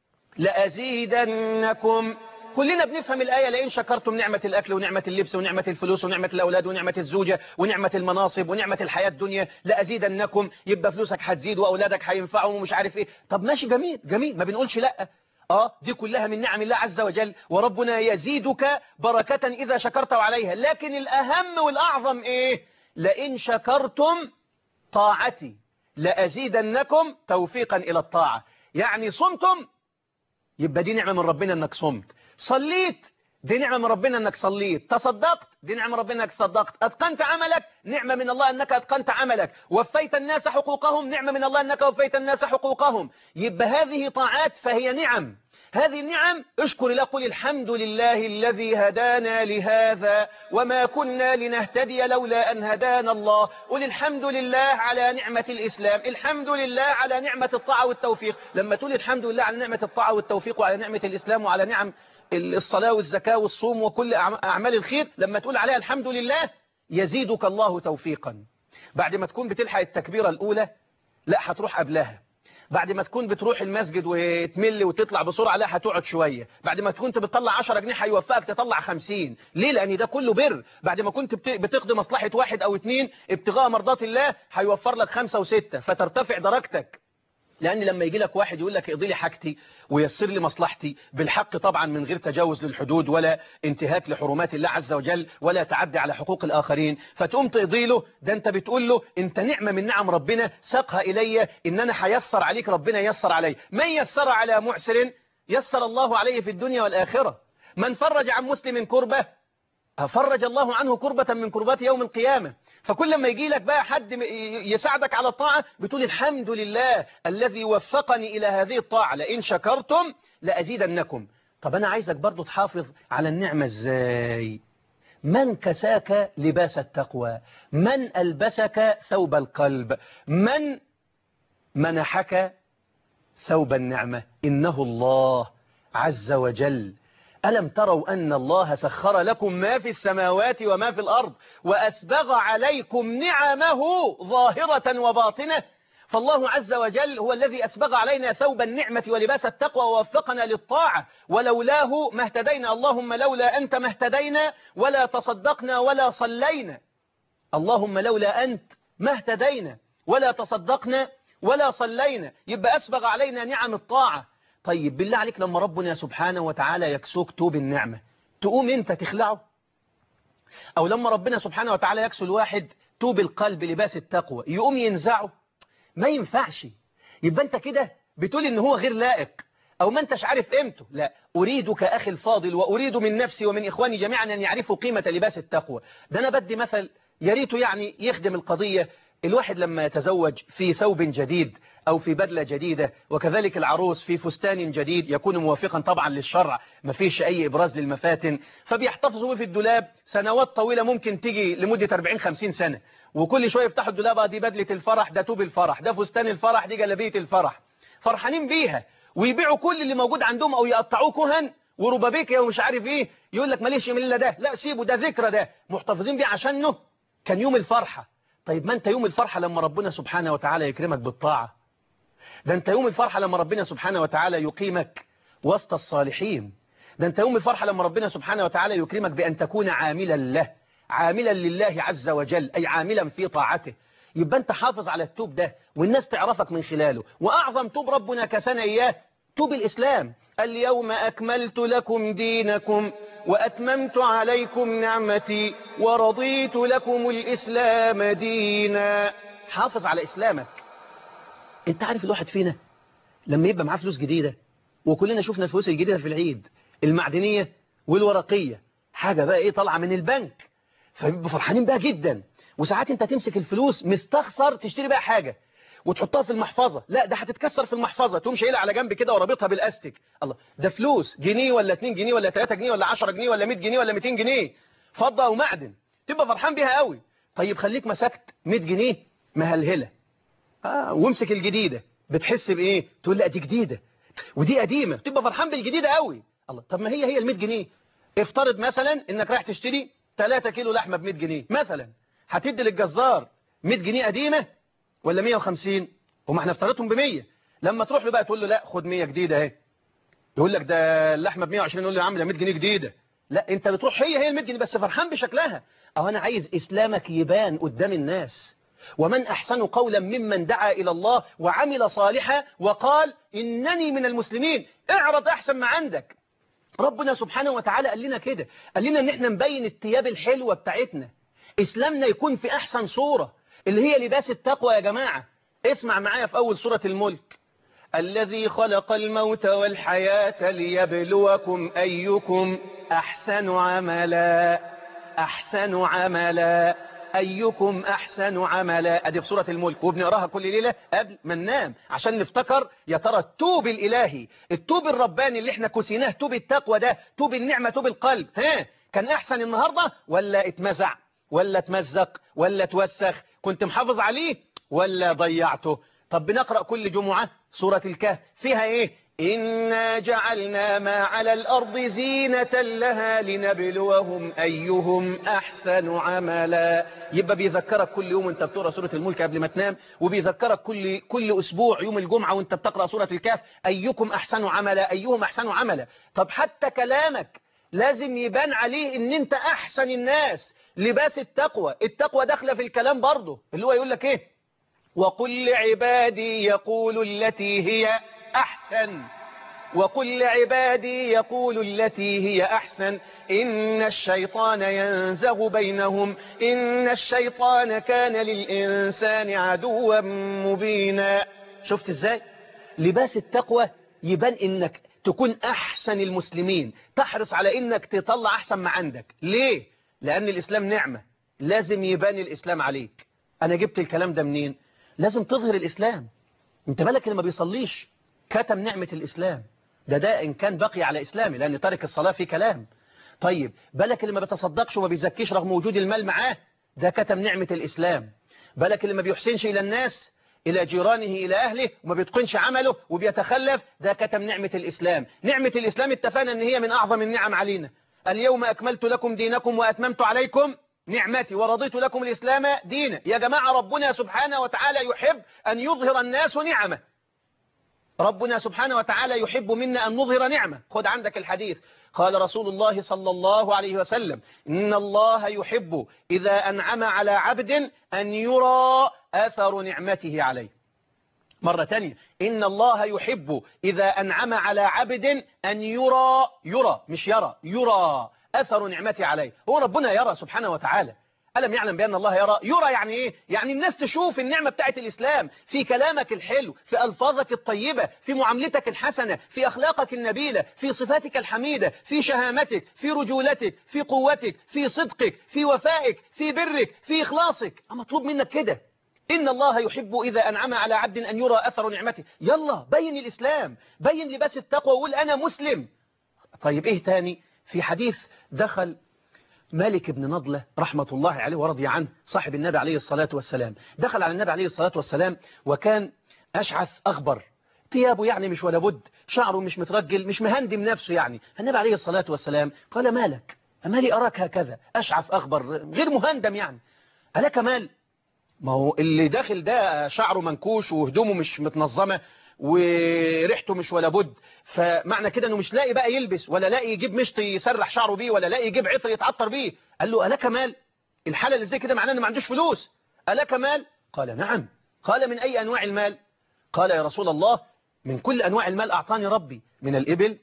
لأزيدنكم. كلنا بنفهم الآية لئن شكرتم نعمة الأكل ونعمة اللبس ونعمة الفلوس ونعمة الأولاد ونعمة الزوجة ونعمة المناصب ونعمة الحياة الدنيا لأزيدنكم، يبقى فلوسك هتزيد وأولادك هينفعوا ومش عارف إيه. طب ماشي، جميل جميل، ما بنقولش لأ. آه دي كلها من نعم الله عز وجل، وربنا يزيدك بركة إذا شكرت عليها. لكن الأهم والأعظم إيه؟ لئن شكرتم طاعتي لأزيدنكم توفيقا إلى الطاعة. يعني صمتم يبقى دي نعمة من ربنا أنك صمت، صليت دي نعمة من ربنا أنك صليت، تصدقت دي نعمة من ربنا أنك صدقت، أتقنت عملك نعمة من الله أنك أتقنت عملك، وفيت الناس حقوقهم نعمة من الله أنك وفيت الناس حقوقهم. يبقى هذه طاعات فهي نعم. هذه النعم اشكر له، قل الحمد لله الذي هدانا لهذا وما كنا لنهتدي لولا أن هدانا الله. قل الحمد لله على نعمة الإسلام، الحمد لله على نعمة الطاعة والتوفيق. لما تقول الحمد لله على نعمة الطاعة والتوفيق وعلى نعمة الإسلام وعلى نعم الصلاة والزكاة والصوم وكل أعمال الخير، لما تقول عليها الحمد لله يزيدك الله توفيقا. بعد ما تكون بتلحق التكبيرة الأولى لا هتروح قبلها، بعد ما تكون بتروح المسجد وتمل وتطلع بسرعة لا هتقعد شوية، بعد ما تكون بتطلع عشرة جنيه هيوفقك تطلع خمسين. ليه؟ لأن ده كله بر. بعد ما كنت بتقضي مصلحة واحد أو اتنين ابتغاء مرضات الله هيوفر لك خمسة وستة، فترتفع درجتك. لأن لما يجي لك واحد يقول لك اقضي لي حاجتي ويسر لي مصلحتي بالحق طبعا من غير تجاوز للحدود ولا انتهاك لحرمات الله عز وجل ولا تعدي على حقوق الآخرين، فتقوم تقضي له، ده انت بتقول له انت نعمة من نعم ربنا ساقها إلي ان انا هيسر عليك، ربنا يسر علي. من يسر على معسر يسر الله عليه في الدنيا والآخرة. من فرج عن مسلم كربة فرج الله عنه كربة من كربات يوم القيامة. فكل ما يجي لك بقى حد يساعدك على الطاعة بتقول الحمد لله الذي وفقني إلى هذه الطاعة، لئن شكرتم لأزيدنكم. طب أنا عايزك برضو تحافظ على النعمة إزاي؟ من كساك لباس التقوى؟ من ألبسك ثوب القلب؟ من منحك ثوب النعمة؟ إنه الله عز وجل. ألم تروا أن الله سخر لكم ما في السماوات وما في الأرض وأسبغ عليكم نعمه ظاهرة وباطنة؟ فالله عز وجل هو الذي أسبغ علينا ثوب النعمة ولباس التقوى ووفقنا للطاعة، ولولاه ما اهتدينا. اللهم لولا أنت ما اهتدينا ولا تصدقنا ولا صلينا. اللهم لولا أنت ما اهتدينا ولا تصدقنا ولا صلينا. يبقى أسبغ علينا نعم الطاعة. طيب بالله عليك لما ربنا سبحانه وتعالى يكسوك توب النعمة تقوم انت تخلعه؟ او لما ربنا سبحانه وتعالى يكسو الواحد توب القلب لباس التقوى يقوم ينزعه؟ ما ينفعش. يبقى انت كده بتقول ان هو غير لائق او ما انتش عارف قيمته. لا، اريدك اخي الفاضل واريد من نفسي ومن اخواني جميعا ان يعرفوا قيمة لباس التقوى. ده انا بدي مثل يا ريته يعني يخدم القضية. الواحد لما يتزوج في ثوب جديد أو في بدلة جديدة، وكذلك العروس في فستان جديد يكون موافقا طبعا للشرع، ما فيش أي إبراز للمفاتن، فبيحتفظوا في الدولاب سنوات طويلة، ممكن تيجي لمدة أربعين خمسين سنة، وكل شوية يفتحوا الدولاب، دي بدلة الفرح، ده توب الفرح، ده فستان الفرح، دي جلابية الفرح، فرحانين بيها، ويبيعوا كل اللي موجود عندهم أو يقطعوه كهن وربابيكيا ومش عارف إيه، يقول لك ماليش من إلا ده، لا سيبه ده ذكرى، ده محتفظين بيه عشانه كان يوم الفرحة. طيب ما أنت يوم الفرحة لما ربنا سبحانه وتعالى يكرمك بالطاعة، ده أنت يوم الفرحة لما ربنا سبحانه وتعالى يقيمك وسط الصالحين، ده أنت يوم الفرحة لما ربنا سبحانه وتعالى يكرمك بأن تكون عاملا له، عاملا لله عز وجل، أي عاملا في طاعته. يبقى أنت حافظ على التوب ده والناس تعرفك من خلاله. وأعظم توب ربنا كسنا إياه توب الإسلام. اليوم أكملت لكم دينكم وأتممت عليكم نعمتي ورضيت لكم الإسلام دينا. حافظ على إسلامك. انت عارف الواحد فينا لما يبقى معاه فلوس جديدة، وكلنا شفنا الفلوس الجديدة في العيد، المعدنية والورقية، حاجة بقى ايه طالعة من البنك، فبيبقوا فرحانين بقى جدا. وساعات انت تمسك الفلوس مستخسر تشتري بقى حاجة وتحطها في المحفظة، لا ده هتتكسر في المحفظة، تقوم شايلها على جنب كده ورابطها بالاستيك. الله، ده فلوس جنيه ولا اتنين جنيه ولا تلاتة جنيه ولا عشرة جنيه ولا مية جنيه ولا ميتين جنيه، فضة او معدن، تبقى فرحان بيها قوي. طيب خليك مسكت مية جنيه مهلهلة، آه وامسك الجديدة، بتحس بايه؟ تقول لا دي جديدة ودي قديمة، تبقى فرحان بالجديدة قوي. الله، طب ما هي هي ال مية جنيه. افترض مثلا انك رايح تشتري تلاتة كيلو لحمة ب مية جنيه مثلا، هتدي للجزار مية جنيه قديمة ولا مية وخمسين؟ وما احنا افترضتهم ب مية. لما تروح له بقى تقول له لا خد مية جديدة اهي، يقول لك ده اللحمة ب مية وعشرين، يقول له يا عم ده مية جنيه جديدة. لا، انت بتروح هي هي ال مية جنيه بس فرحان بشكلها. او انا عايز اسلامك يبان قدام الناس. ومن أحسن قولا ممن دعا إلى الله وعمل صالحا وقال إنني من المسلمين. اعرض أحسن ما عندك. ربنا سبحانه وتعالى قال لنا كده، قال لنا إن احنا نبين الثياب الحلوة بتاعتنا، إسلامنا يكون في أحسن صورة اللي هي لباس التقوى. يا جماعة اسمع معايا في أول سورة الملك: الذي خلق الموت والحياة ليبلوكم أيكم أحسن عملا. أحسن عملا، أيكم أحسن عملا، أدي في سورة الملك، وبنقراها كل ليلة قبل ما ننام عشان نفتكر يا ترى التوب الإلهي، التوب الرباني اللي احنا كسيناه، توب التقوى ده، توب النعمة، توب القلب، ها كان أحسن النهاردة ولا اتمزع ولا اتمزق ولا توسخ؟ كنت محافظ عليه ولا ضيعته؟ طب بنقرأ كل جمعة سورة الكهف، فيها ايه؟ إنا جعلنا ما على الأرض زينة لها لنبلوهم أيهم أحسن عملا. يبقى بيذكرك كل يوم وانت بتقرأ سورة الملك قبل ما تنام، وبيذكرك كل كل أسبوع يوم الجمعة وانت بتقرأ سورة الكهف أيكم أحسن عملا، أيهم أحسن عملا. طب حتى كلامك لازم يبان عليه ان انت أحسن الناس. لباس التقوى، التقوى داخله في الكلام برضه، اللي هو يقول لك ايه؟ وقل لعبادي يقول التي هي أحسن، وقل لعبادي يقول التي هي أحسن إن الشيطان ينزغ بينهم إن الشيطان كان للإنسان عدوا مبينا. شفت ازاي؟ لباس التقوى يبان انك تكون أحسن المسلمين، تحرص على انك تطلع أحسن ما عندك. ليه؟ لأن الإسلام نعمة، لازم يبان الإسلام عليك. أنا جبت الكلام ده منين؟ لازم تظهر الإسلام. انت بالك اللي ما بيصليش كتم نعمة الإسلام، ده ده إن كان بقي على إسلامه، لأن ترك الصلاة في كلام. طيب بالك اللي ما بيتصدقش وما بيزكيش رغم وجود المال معاه، ده كتم نعمة الإسلام. بالك اللي ما بيحسنش إلى الناس، إلى جيرانه، إلى أهله، وما بيتقنش عمله وبيتخلف، ده كتم نعمة الإسلام. نعمة الإسلام اتفقنا أن هي من أعظم النعم علينا. اليوم أكملت لكم دينكم وأتممت عليكم نعمتي ورضيت لكم الإسلام دينا. يا جماعة ربنا سبحانه وتعالى يحب أن يظهر الناس نعمه. ربنا سبحانه وتعالى يحب منا أن نظهر نعمة. خد عندك الحديث، قال رسول الله صلى الله عليه وسلم: إن الله يحب إذا أنعم على عبد أن يرى أثر نعمته عليه. مرة تانية، إن الله يحب إذا أنعم على عبد أن يرى، يرى مش يرى، يرى أثر نعمته عليه. هو ربنا يرى سبحانه وتعالى، ألم يعلم بأن الله يرى؟ يرى يعني إيه؟ يعني الناس تشوف النعمة بتاعت الإسلام في كلامك الحلو، في ألفاظك الطيبة، في معاملتك الحسنة، في أخلاقك النبيلة، في صفاتك الحميدة، في شهامتك، في رجولتك، في قوتك، في صدقك، في وفائك، في برك، في إخلاصك. مطلوب منك كده. إن الله يحب إذا أنعم على عبد أن يرى أثر نعمته. يلا بين الإسلام، بين لباس التقوى وقول أنا مسلم. طيب إيه تاني؟ في حديث دخل مالك بن نضلة رحمة الله عليه ورضي عنه صاحب النبي عليه الصلاة والسلام، دخل على النبي عليه الصلاة والسلام وكان أشعث أغبر، ثيابه يعني مش ولا بد، شعره مش مترجل، مش مهندم نفسه يعني. النبي عليه الصلاة والسلام قال: مالك؟ أمالي أراك هكذا أشعث أغبر غير مهندم يعني، ألك مال؟ ما هو اللي داخل ده شعره منكوش وهدومه مش متنظمة وريحته مش ولا بد، فمعنى كده انه مش لاقي بقى يلبس، ولا لاقي يجيب مشط يسرح شعره بيه، ولا لاقي يجيب عطر يتعطر بيه. قال له: ألك مال؟ الحالة اللي زي كده معناه انه ما عندوش فلوس. ألك مال؟ قال: نعم. قال: من أي أنواع المال؟ قال: يا رسول الله من كل أنواع المال أعطاني ربي، من الإبل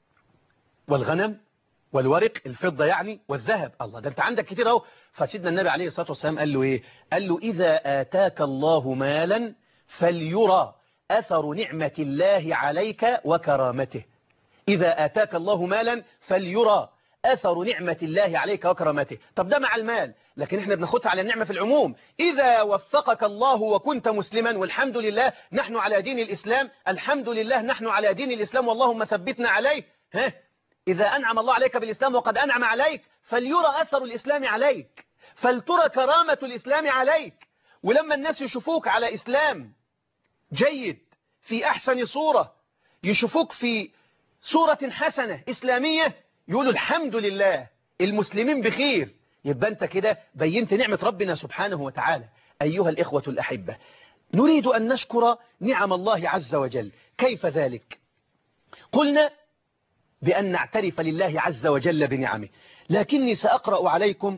والغنم والورق الفضة يعني والذهب. الله، ده انت عندك كتير اهو. فسيدنا النبي عليه الصلاة والسلام قال له ايه؟ قال له: إذا آتاك الله مالا فليرى أثر نعمة الله عليك وكرامته. إذا آتاك الله مالا فليرى أثر نعمة الله عليك وكرامته. طب ده مع المال، لكن احنا بناخدها على النعمة في العموم. إذا وفقك الله وكنت مسلما، والحمد لله نحن على دين الإسلام، الحمد لله نحن على دين الإسلام واللهم ثبتنا عليه. ها، إذا أنعم الله عليك بالإسلام وقد أنعم عليك فليرى أثر الإسلام عليك، فلترى كرامة الإسلام عليك. ولما الناس يشوفوك على إسلام جيد في أحسن صورة، يشوفوك في صورة حسنة إسلامية، يقولوا الحمد لله المسلمين بخير. يبقى أنت كده بينت نعمة ربنا سبحانه وتعالى. أيها الإخوة الأحبة، نريد أن نشكر نعم الله عز وجل. كيف ذلك؟ قلنا بأن نعترف لله عز وجل بنعمه، لكني سأقرأ عليكم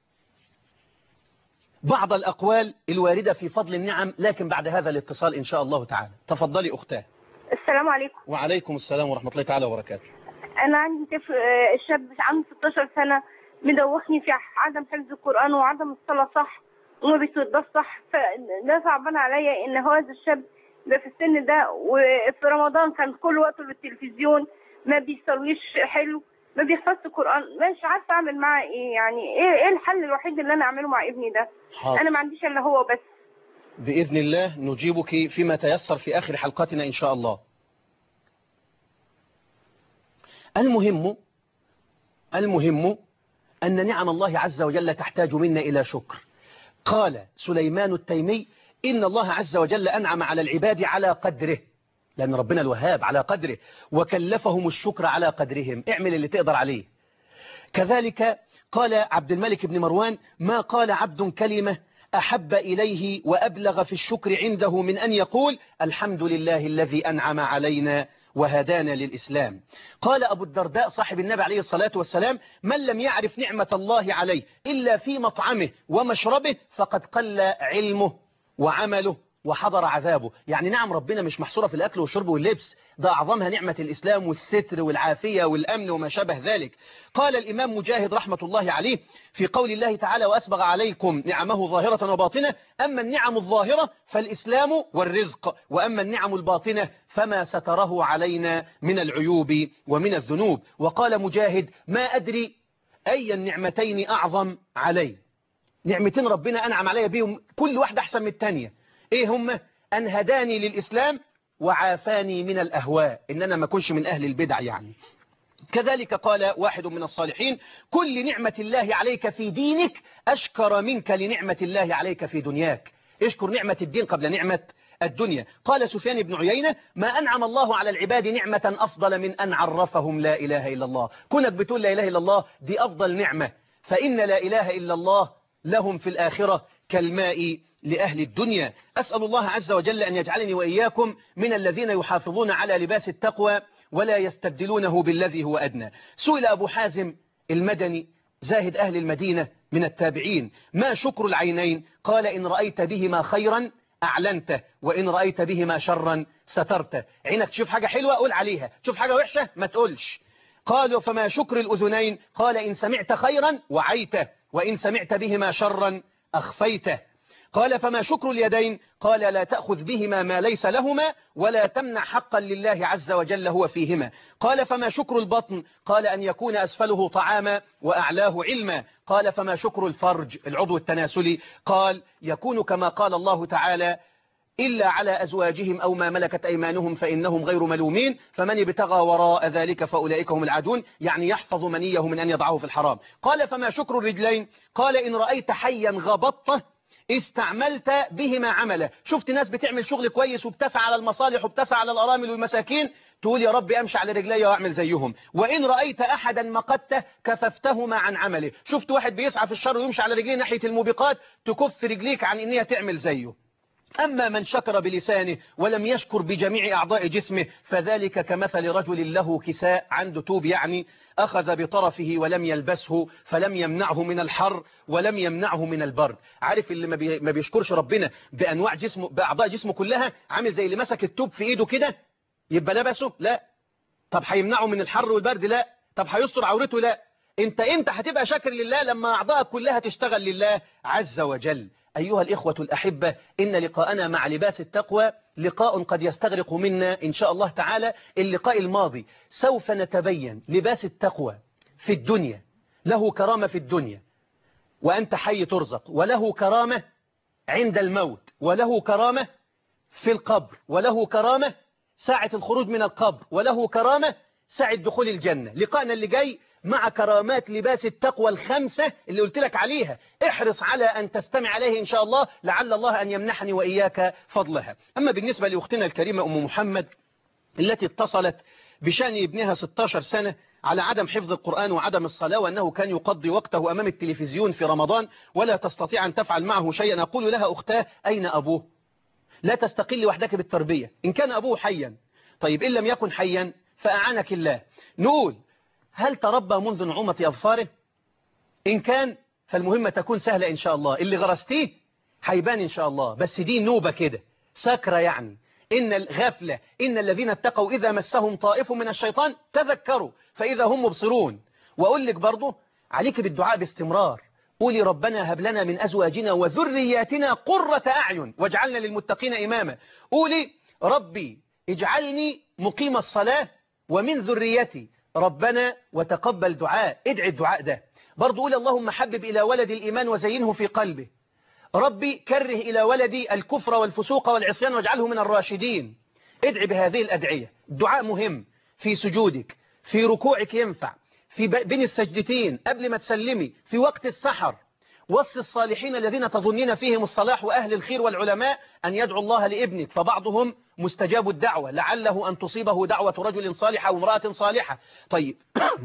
بعض الأقوال الواردة في فضل النعم، لكن بعد هذا الاتصال إن شاء الله تعالى. تفضلي أختاه. السلام عليكم. وعليكم السلام ورحمة الله تعالى وبركاته. أنا عندي طفل شاب عنده ستاشر سنة، مدوخني في عدم حفظ القرآن وعدم الصلاة صح وما بيتوضاش صح. فده صعبان عليا إن هذا الشاب ده في السن ده، وفي رمضان كان كل وقته بالتلفزيون، ما بيصليش حلو، ما بيحفظش القرآن. مش عارفة أعمل معاه إيه، يعني إيه إيه الحل الوحيد اللي أنا أعمله مع ابني ده؟ حاضر. أنا ما عنديش إلا هو بس. بإذن الله نجيبك فيما تيسر في آخر حلقتنا إن شاء الله. المهم المهم أن نعم الله عز وجل تحتاج منا إلى شكر. قال سليمان التيمي: إن الله عز وجل أنعم على العباد على قدره، لأن ربنا الوهاب على قدره، وكلفهم الشكر على قدرهم. اعمل اللي تقدر عليه. كذلك قال عبد الملك بن مروان: ما قال عبد كلمة أحب إليه وأبلغ في الشكر عنده من أن يقول الحمد لله الذي أنعم علينا وهدانا للإسلام. قال أبو الدرداء صاحب النبي عليه الصلاة والسلام: من لم يعرف نعمة الله عليه إلا في مطعمه ومشربه فقد قل علمه وعمله وحضر عذابه. يعني نعم ربنا مش محصورة في الأكل والشرب واللبس، ده أعظمها نعمة الإسلام والستر والعافية والأمن وما شابه ذلك. قال الإمام مجاهد رحمة الله عليه في قول الله تعالى: وأسبغ عليكم نعمه ظاهرة وباطنة. أما النعم الظاهرة فالإسلام والرزق، وأما النعم الباطنة فما ستره علينا من العيوب ومن الذنوب. وقال مجاهد: ما أدري أي النعمتين أعظم علي. نعمتين ربنا أنعم علي بهم كل واحدة أحسن من الثانية. إيه هم؟ أن هداني للإسلام وعافاني من الأهواء، إن أنا ما كنش من أهل البدع يعني. كذلك قال واحد من الصالحين: كل نعمة الله عليك في دينك أشكر منك لنعمة الله عليك في دنياك. اشكر نعمة الدين قبل نعمة الدنيا. قال سفيان بن عيينة: ما أنعم الله على العباد نعمة أفضل من أن عرفهم لا إله إلا الله. كونك بتقول لا إله إلا الله دي أفضل نعمة، فإن لا إله إلا الله لهم في الآخرة كالماء لأهل الدنيا. أسأل الله عز وجل أن يجعلني وإياكم من الذين يحافظون على لباس التقوى ولا يستبدلونه بالذي هو أدنى. سئل أبو حازم المدني زاهد أهل المدينة من التابعين: ما شكر العينين؟ قال: إن رأيت بهما خيرا أعلنته، وإن رأيت بهما شرا سترته. عينك تشوف حاجة حلوة قول عليها، تشوف حاجة وحشة ما تقولش. قالوا: فما شكر الأذنين؟ قال: إن سمعت خيرا وعيته، وإن سمعت بهما شرا أخفيته. قال: فما شكر اليدين؟ قال: لا تأخذ بهما ما ليس لهما، ولا تمنع حقا لله عز وجل هو فيهما. قال: فما شكر البطن؟ قال: أن يكون أسفله طعاما وأعلاه علما. قال: فما شكر الفرج العضو التناسلي؟ قال: يكون كما قال الله تعالى: إلا على أزواجهم أو ما ملكت أيمانهم فإنهم غير ملومين، فمن ابتغى وراء ذلك فأولئك هم العادون، يعني يحفظ منيه من أن يضعه في الحرام. قال: فما شكر الرجلين؟ قال: إن رأيت حيا غبطته استعملت بهما عمله. شفت ناس بتعمل شغل كويس وبتسعى على المصالح وبتسعى على الأرامل والمساكين، تقول يا رب أمشي على رجلي وأعمل زيهم. وإن رأيت أحدا مقته كففتهما عن عمله. شفت واحد بيسعى في الشر ويمشي على رجليه ناحية الموبقات، تكف رجليك عن إنها تعمل زيه. أما من شكر بلسانه ولم يشكر بجميع أعضاء جسمه فذلك كمثل رجل له كساء، عنده توب يعني، أخذ بطرفه ولم يلبسه فلم يمنعه من الحر ولم يمنعه من البرد. عارف اللي ما بيشكرش ربنا بأنواع جسمه بأعضاء جسمه كلها عامل زي اللي مسك التوب في إيده كده، يبقى لبسه؟ لا. طب هيمنعه من الحر والبرد؟ لا. طب هيستر عورته؟ لا. انت انت هتبقى شاكر لله لما أعضاءك كلها تشتغل لله عز وجل. أيها الإخوة الأحبة، إن لقاءنا مع لباس التقوى لقاء قد يستغرق منا إن شاء الله تعالى. اللقاء الماضي سوف نتبين لباس التقوى في الدنيا، له كرامة في الدنيا وأنت حي ترزق، وله كرامة عند الموت، وله كرامة في القبر، وله كرامة ساعة الخروج من القبر، وله كرامة ساعة دخول الجنة. لقاءنا اللي جاي مع كرامات لباس التقوى الخمسة اللي قلت لك عليها، احرص على أن تستمع عليه إن شاء الله، لعل الله أن يمنحني وإياك فضلها. أما بالنسبة لأختنا الكريمة أم محمد التي اتصلت بشأن ابنها ستة عشر سنة على عدم حفظ القرآن وعدم الصلاة، وأنه كان يقضي وقته أمام التلفزيون في رمضان ولا تستطيع أن تفعل معه شيئا، أقول لها: أختاه أين أبوه؟ لا تستقل وحدك بالتربية. إن كان أبوه حيا طيب، إن لم يكن حيا فأعانك الله. نقول: هل تربى منذ نعومة أظفاره؟ إن كان فالمهمة تكون سهلة إن شاء الله، اللي غرستيه هيبان إن شاء الله، بس دي نوبة كده سكرة يعني. إن الغفلة إن الذين اتقوا إذا مسهم طائف من الشيطان تذكروا فإذا هم مبصرون. وأقول لك برضو عليك بالدعاء باستمرار. قولي: ربنا هب لنا من أزواجنا وذرياتنا قرة أعين واجعلنا للمتقين إماما. قولي: ربي اجعلني مقيم الصلاة ومن ذريتي ربنا وتقبل دعاء. ادعي الدعاء ده برضو. قول: اللهم حبب إلى ولدي الإيمان وزينه في قلبه. ربي كره إلى ولدي الكفر والفسوق والعصيان واجعله من الراشدين. ادعي بهذه الأدعية. الدعاء مهم في سجودك، في ركوعك ينفع، في بين السجدتين، قبل ما تسلمي، في وقت السحر. وصي الصالحين الذين تظنين فيهم الصلاح وأهل الخير والعلماء أن يدعو الله لابنك، فبعضهم مستجاب الدعوة لعله أن تصيبه دعوة رجل صالح أو امرأة صالحة. طيب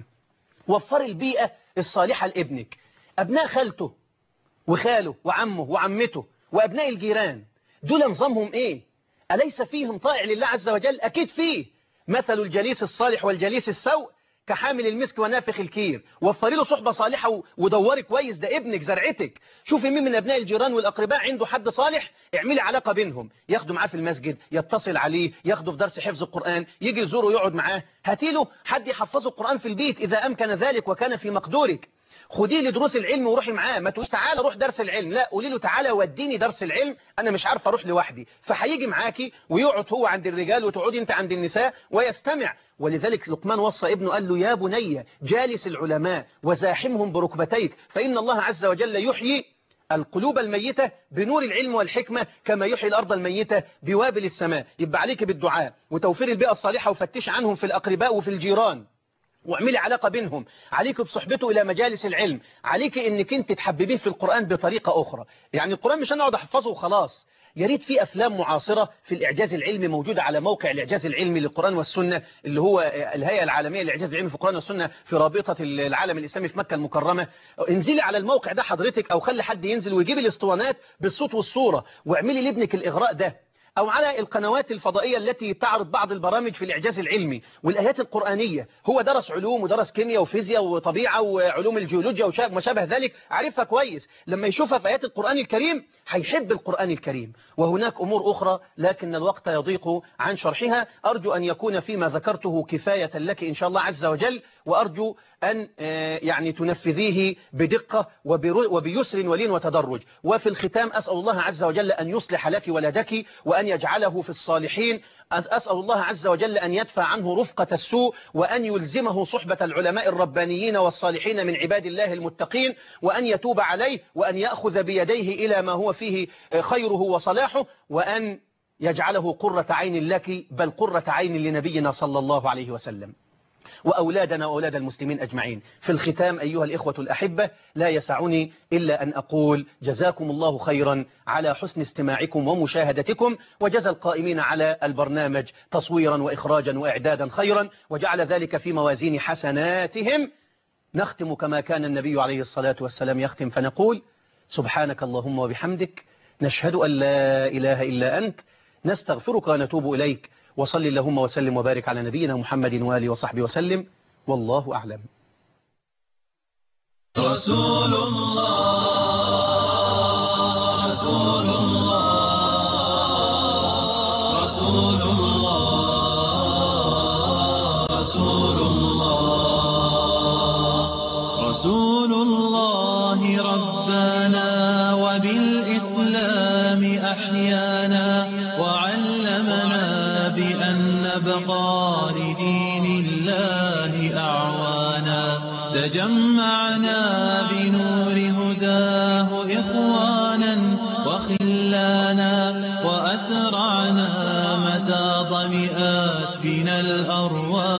وفر البيئة الصالحة لابنك. أبناء خالته وخاله وعمه وعمته وأبناء الجيران دول نظامهم إيه؟ أليس فيهم طائع لله عز وجل؟ أكيد فيه. مثل الجليس الصالح والجليس السوء كحامل المسك ونافخ الكير. وفري له صحبة صالحة ودوري كويس، ده ابنك زرعتك. شوفي مين من أبناء الجيران والأقرباء عنده حد صالح، اعملي علاقة بينهم، ياخدوا معاه في المسجد، يتصل عليه، ياخده في درس حفظ القرآن، يجي يزوره يقعد معاه، هاتي له حد يحفظه القرآن في البيت إذا أمكن ذلك وكان في مقدورك. خديه لدروس العلم وروحي معاه، ما تقولش تعالى روح درس العلم، لا، قولي له تعالى وديني درس العلم، انا مش عارفه اروح لوحدي. فهيجي معاكي ويقعد هو عند الرجال وتقعدي انت عند النساء ويستمع. ولذلك لقمان وصى ابنه قال له: يا بني جالس العلماء وزاحمهم بركبتيك فإن الله عز وجل يحيي القلوب الميتة بنور العلم والحكمة كما يحيي الأرض الميتة بوابل السماء. يبقى عليك بالدعاء وتوفير البيئة الصالحة، وفتش عنهم في الأقرباء وفي الجيران، واعملي علاقة بينهم، عليك بصحبته إلى مجالس العلم، عليك إنك انت تحببيه في القرآن بطريقة أخرى. يعني القرآن مش أنا أقعد أحفظه وخلاص. يا ريت في أفلام معاصرة في الإعجاز العلمي موجودة على موقع الإعجاز العلمي للقرآن والسنة، اللي هو الهيئة العالمية للإعجاز العلمي في القرآن والسنة في رابطة العالم الإسلامي في مكة المكرمة. انزلي على الموقع ده حضرتك، أو خلي حد ينزل ويجيب الاسطوانات بالصوت والصورة، واعملي لابنك الإغراء ده. أو على القنوات الفضائية التي تعرض بعض البرامج في الإعجاز العلمي والآيات القرآنية. هو درس علوم ودرس كيمياء وفيزياء وطبيعة وعلوم الجيولوجيا وما شابه ذلك، عارفها كويس. لما يشوفها في آيات القرآن الكريم هيحب القرآن الكريم. وهناك أمور أخرى لكن الوقت يضيق عن شرحها. أرجو أن يكون فيما ذكرته كفاية لك إن شاء الله عز وجل، وأرجو أن يعني تنفذيه بدقة وبيسر ولين وتدرج. وفي الختام أسأل الله عز وجل أن يصلح لك ولدك وأن يجعله في الصالحين. أسأل الله عز وجل أن يدفع عنه رفقة السوء، وأن يلزمه صحبة العلماء الربانيين والصالحين من عباد الله المتقين، وأن يتوب عليه، وأن يأخذ بيديه إلى ما هو فيه خيره وصلاحه، وأن يجعله قرة عين لك بل قرة عين لنبينا صلى الله عليه وسلم، وأولادنا وأولاد المسلمين أجمعين. في الختام أيها الإخوة الأحبة، لا يسعني إلا أن أقول جزاكم الله خيرا على حسن استماعكم ومشاهدتكم، وجزى القائمين على البرنامج تصويرا وإخراجا وإعدادا خيرا، وجعل ذلك في موازين حسناتهم. نختم كما كان النبي عليه الصلاة والسلام يختم فنقول: سبحانك اللهم وبحمدك، نشهد أن لا إله إلا أنت، نستغفرك ونتوب إليك، وصل اللهم وسلم وبارك على نبينا محمد وآله وصحبه وسلم، والله أعلم. رسول الله رسول الله رسول الله رسول الله رسول الله ربنا وبالإسلام أحيانا، وعلمنا بأن نبقى لدين الله أعوانا. تجمعنا بنور هداه إخوانا وخلانا، وأترعنا متى ضمئات بنا الأرواح.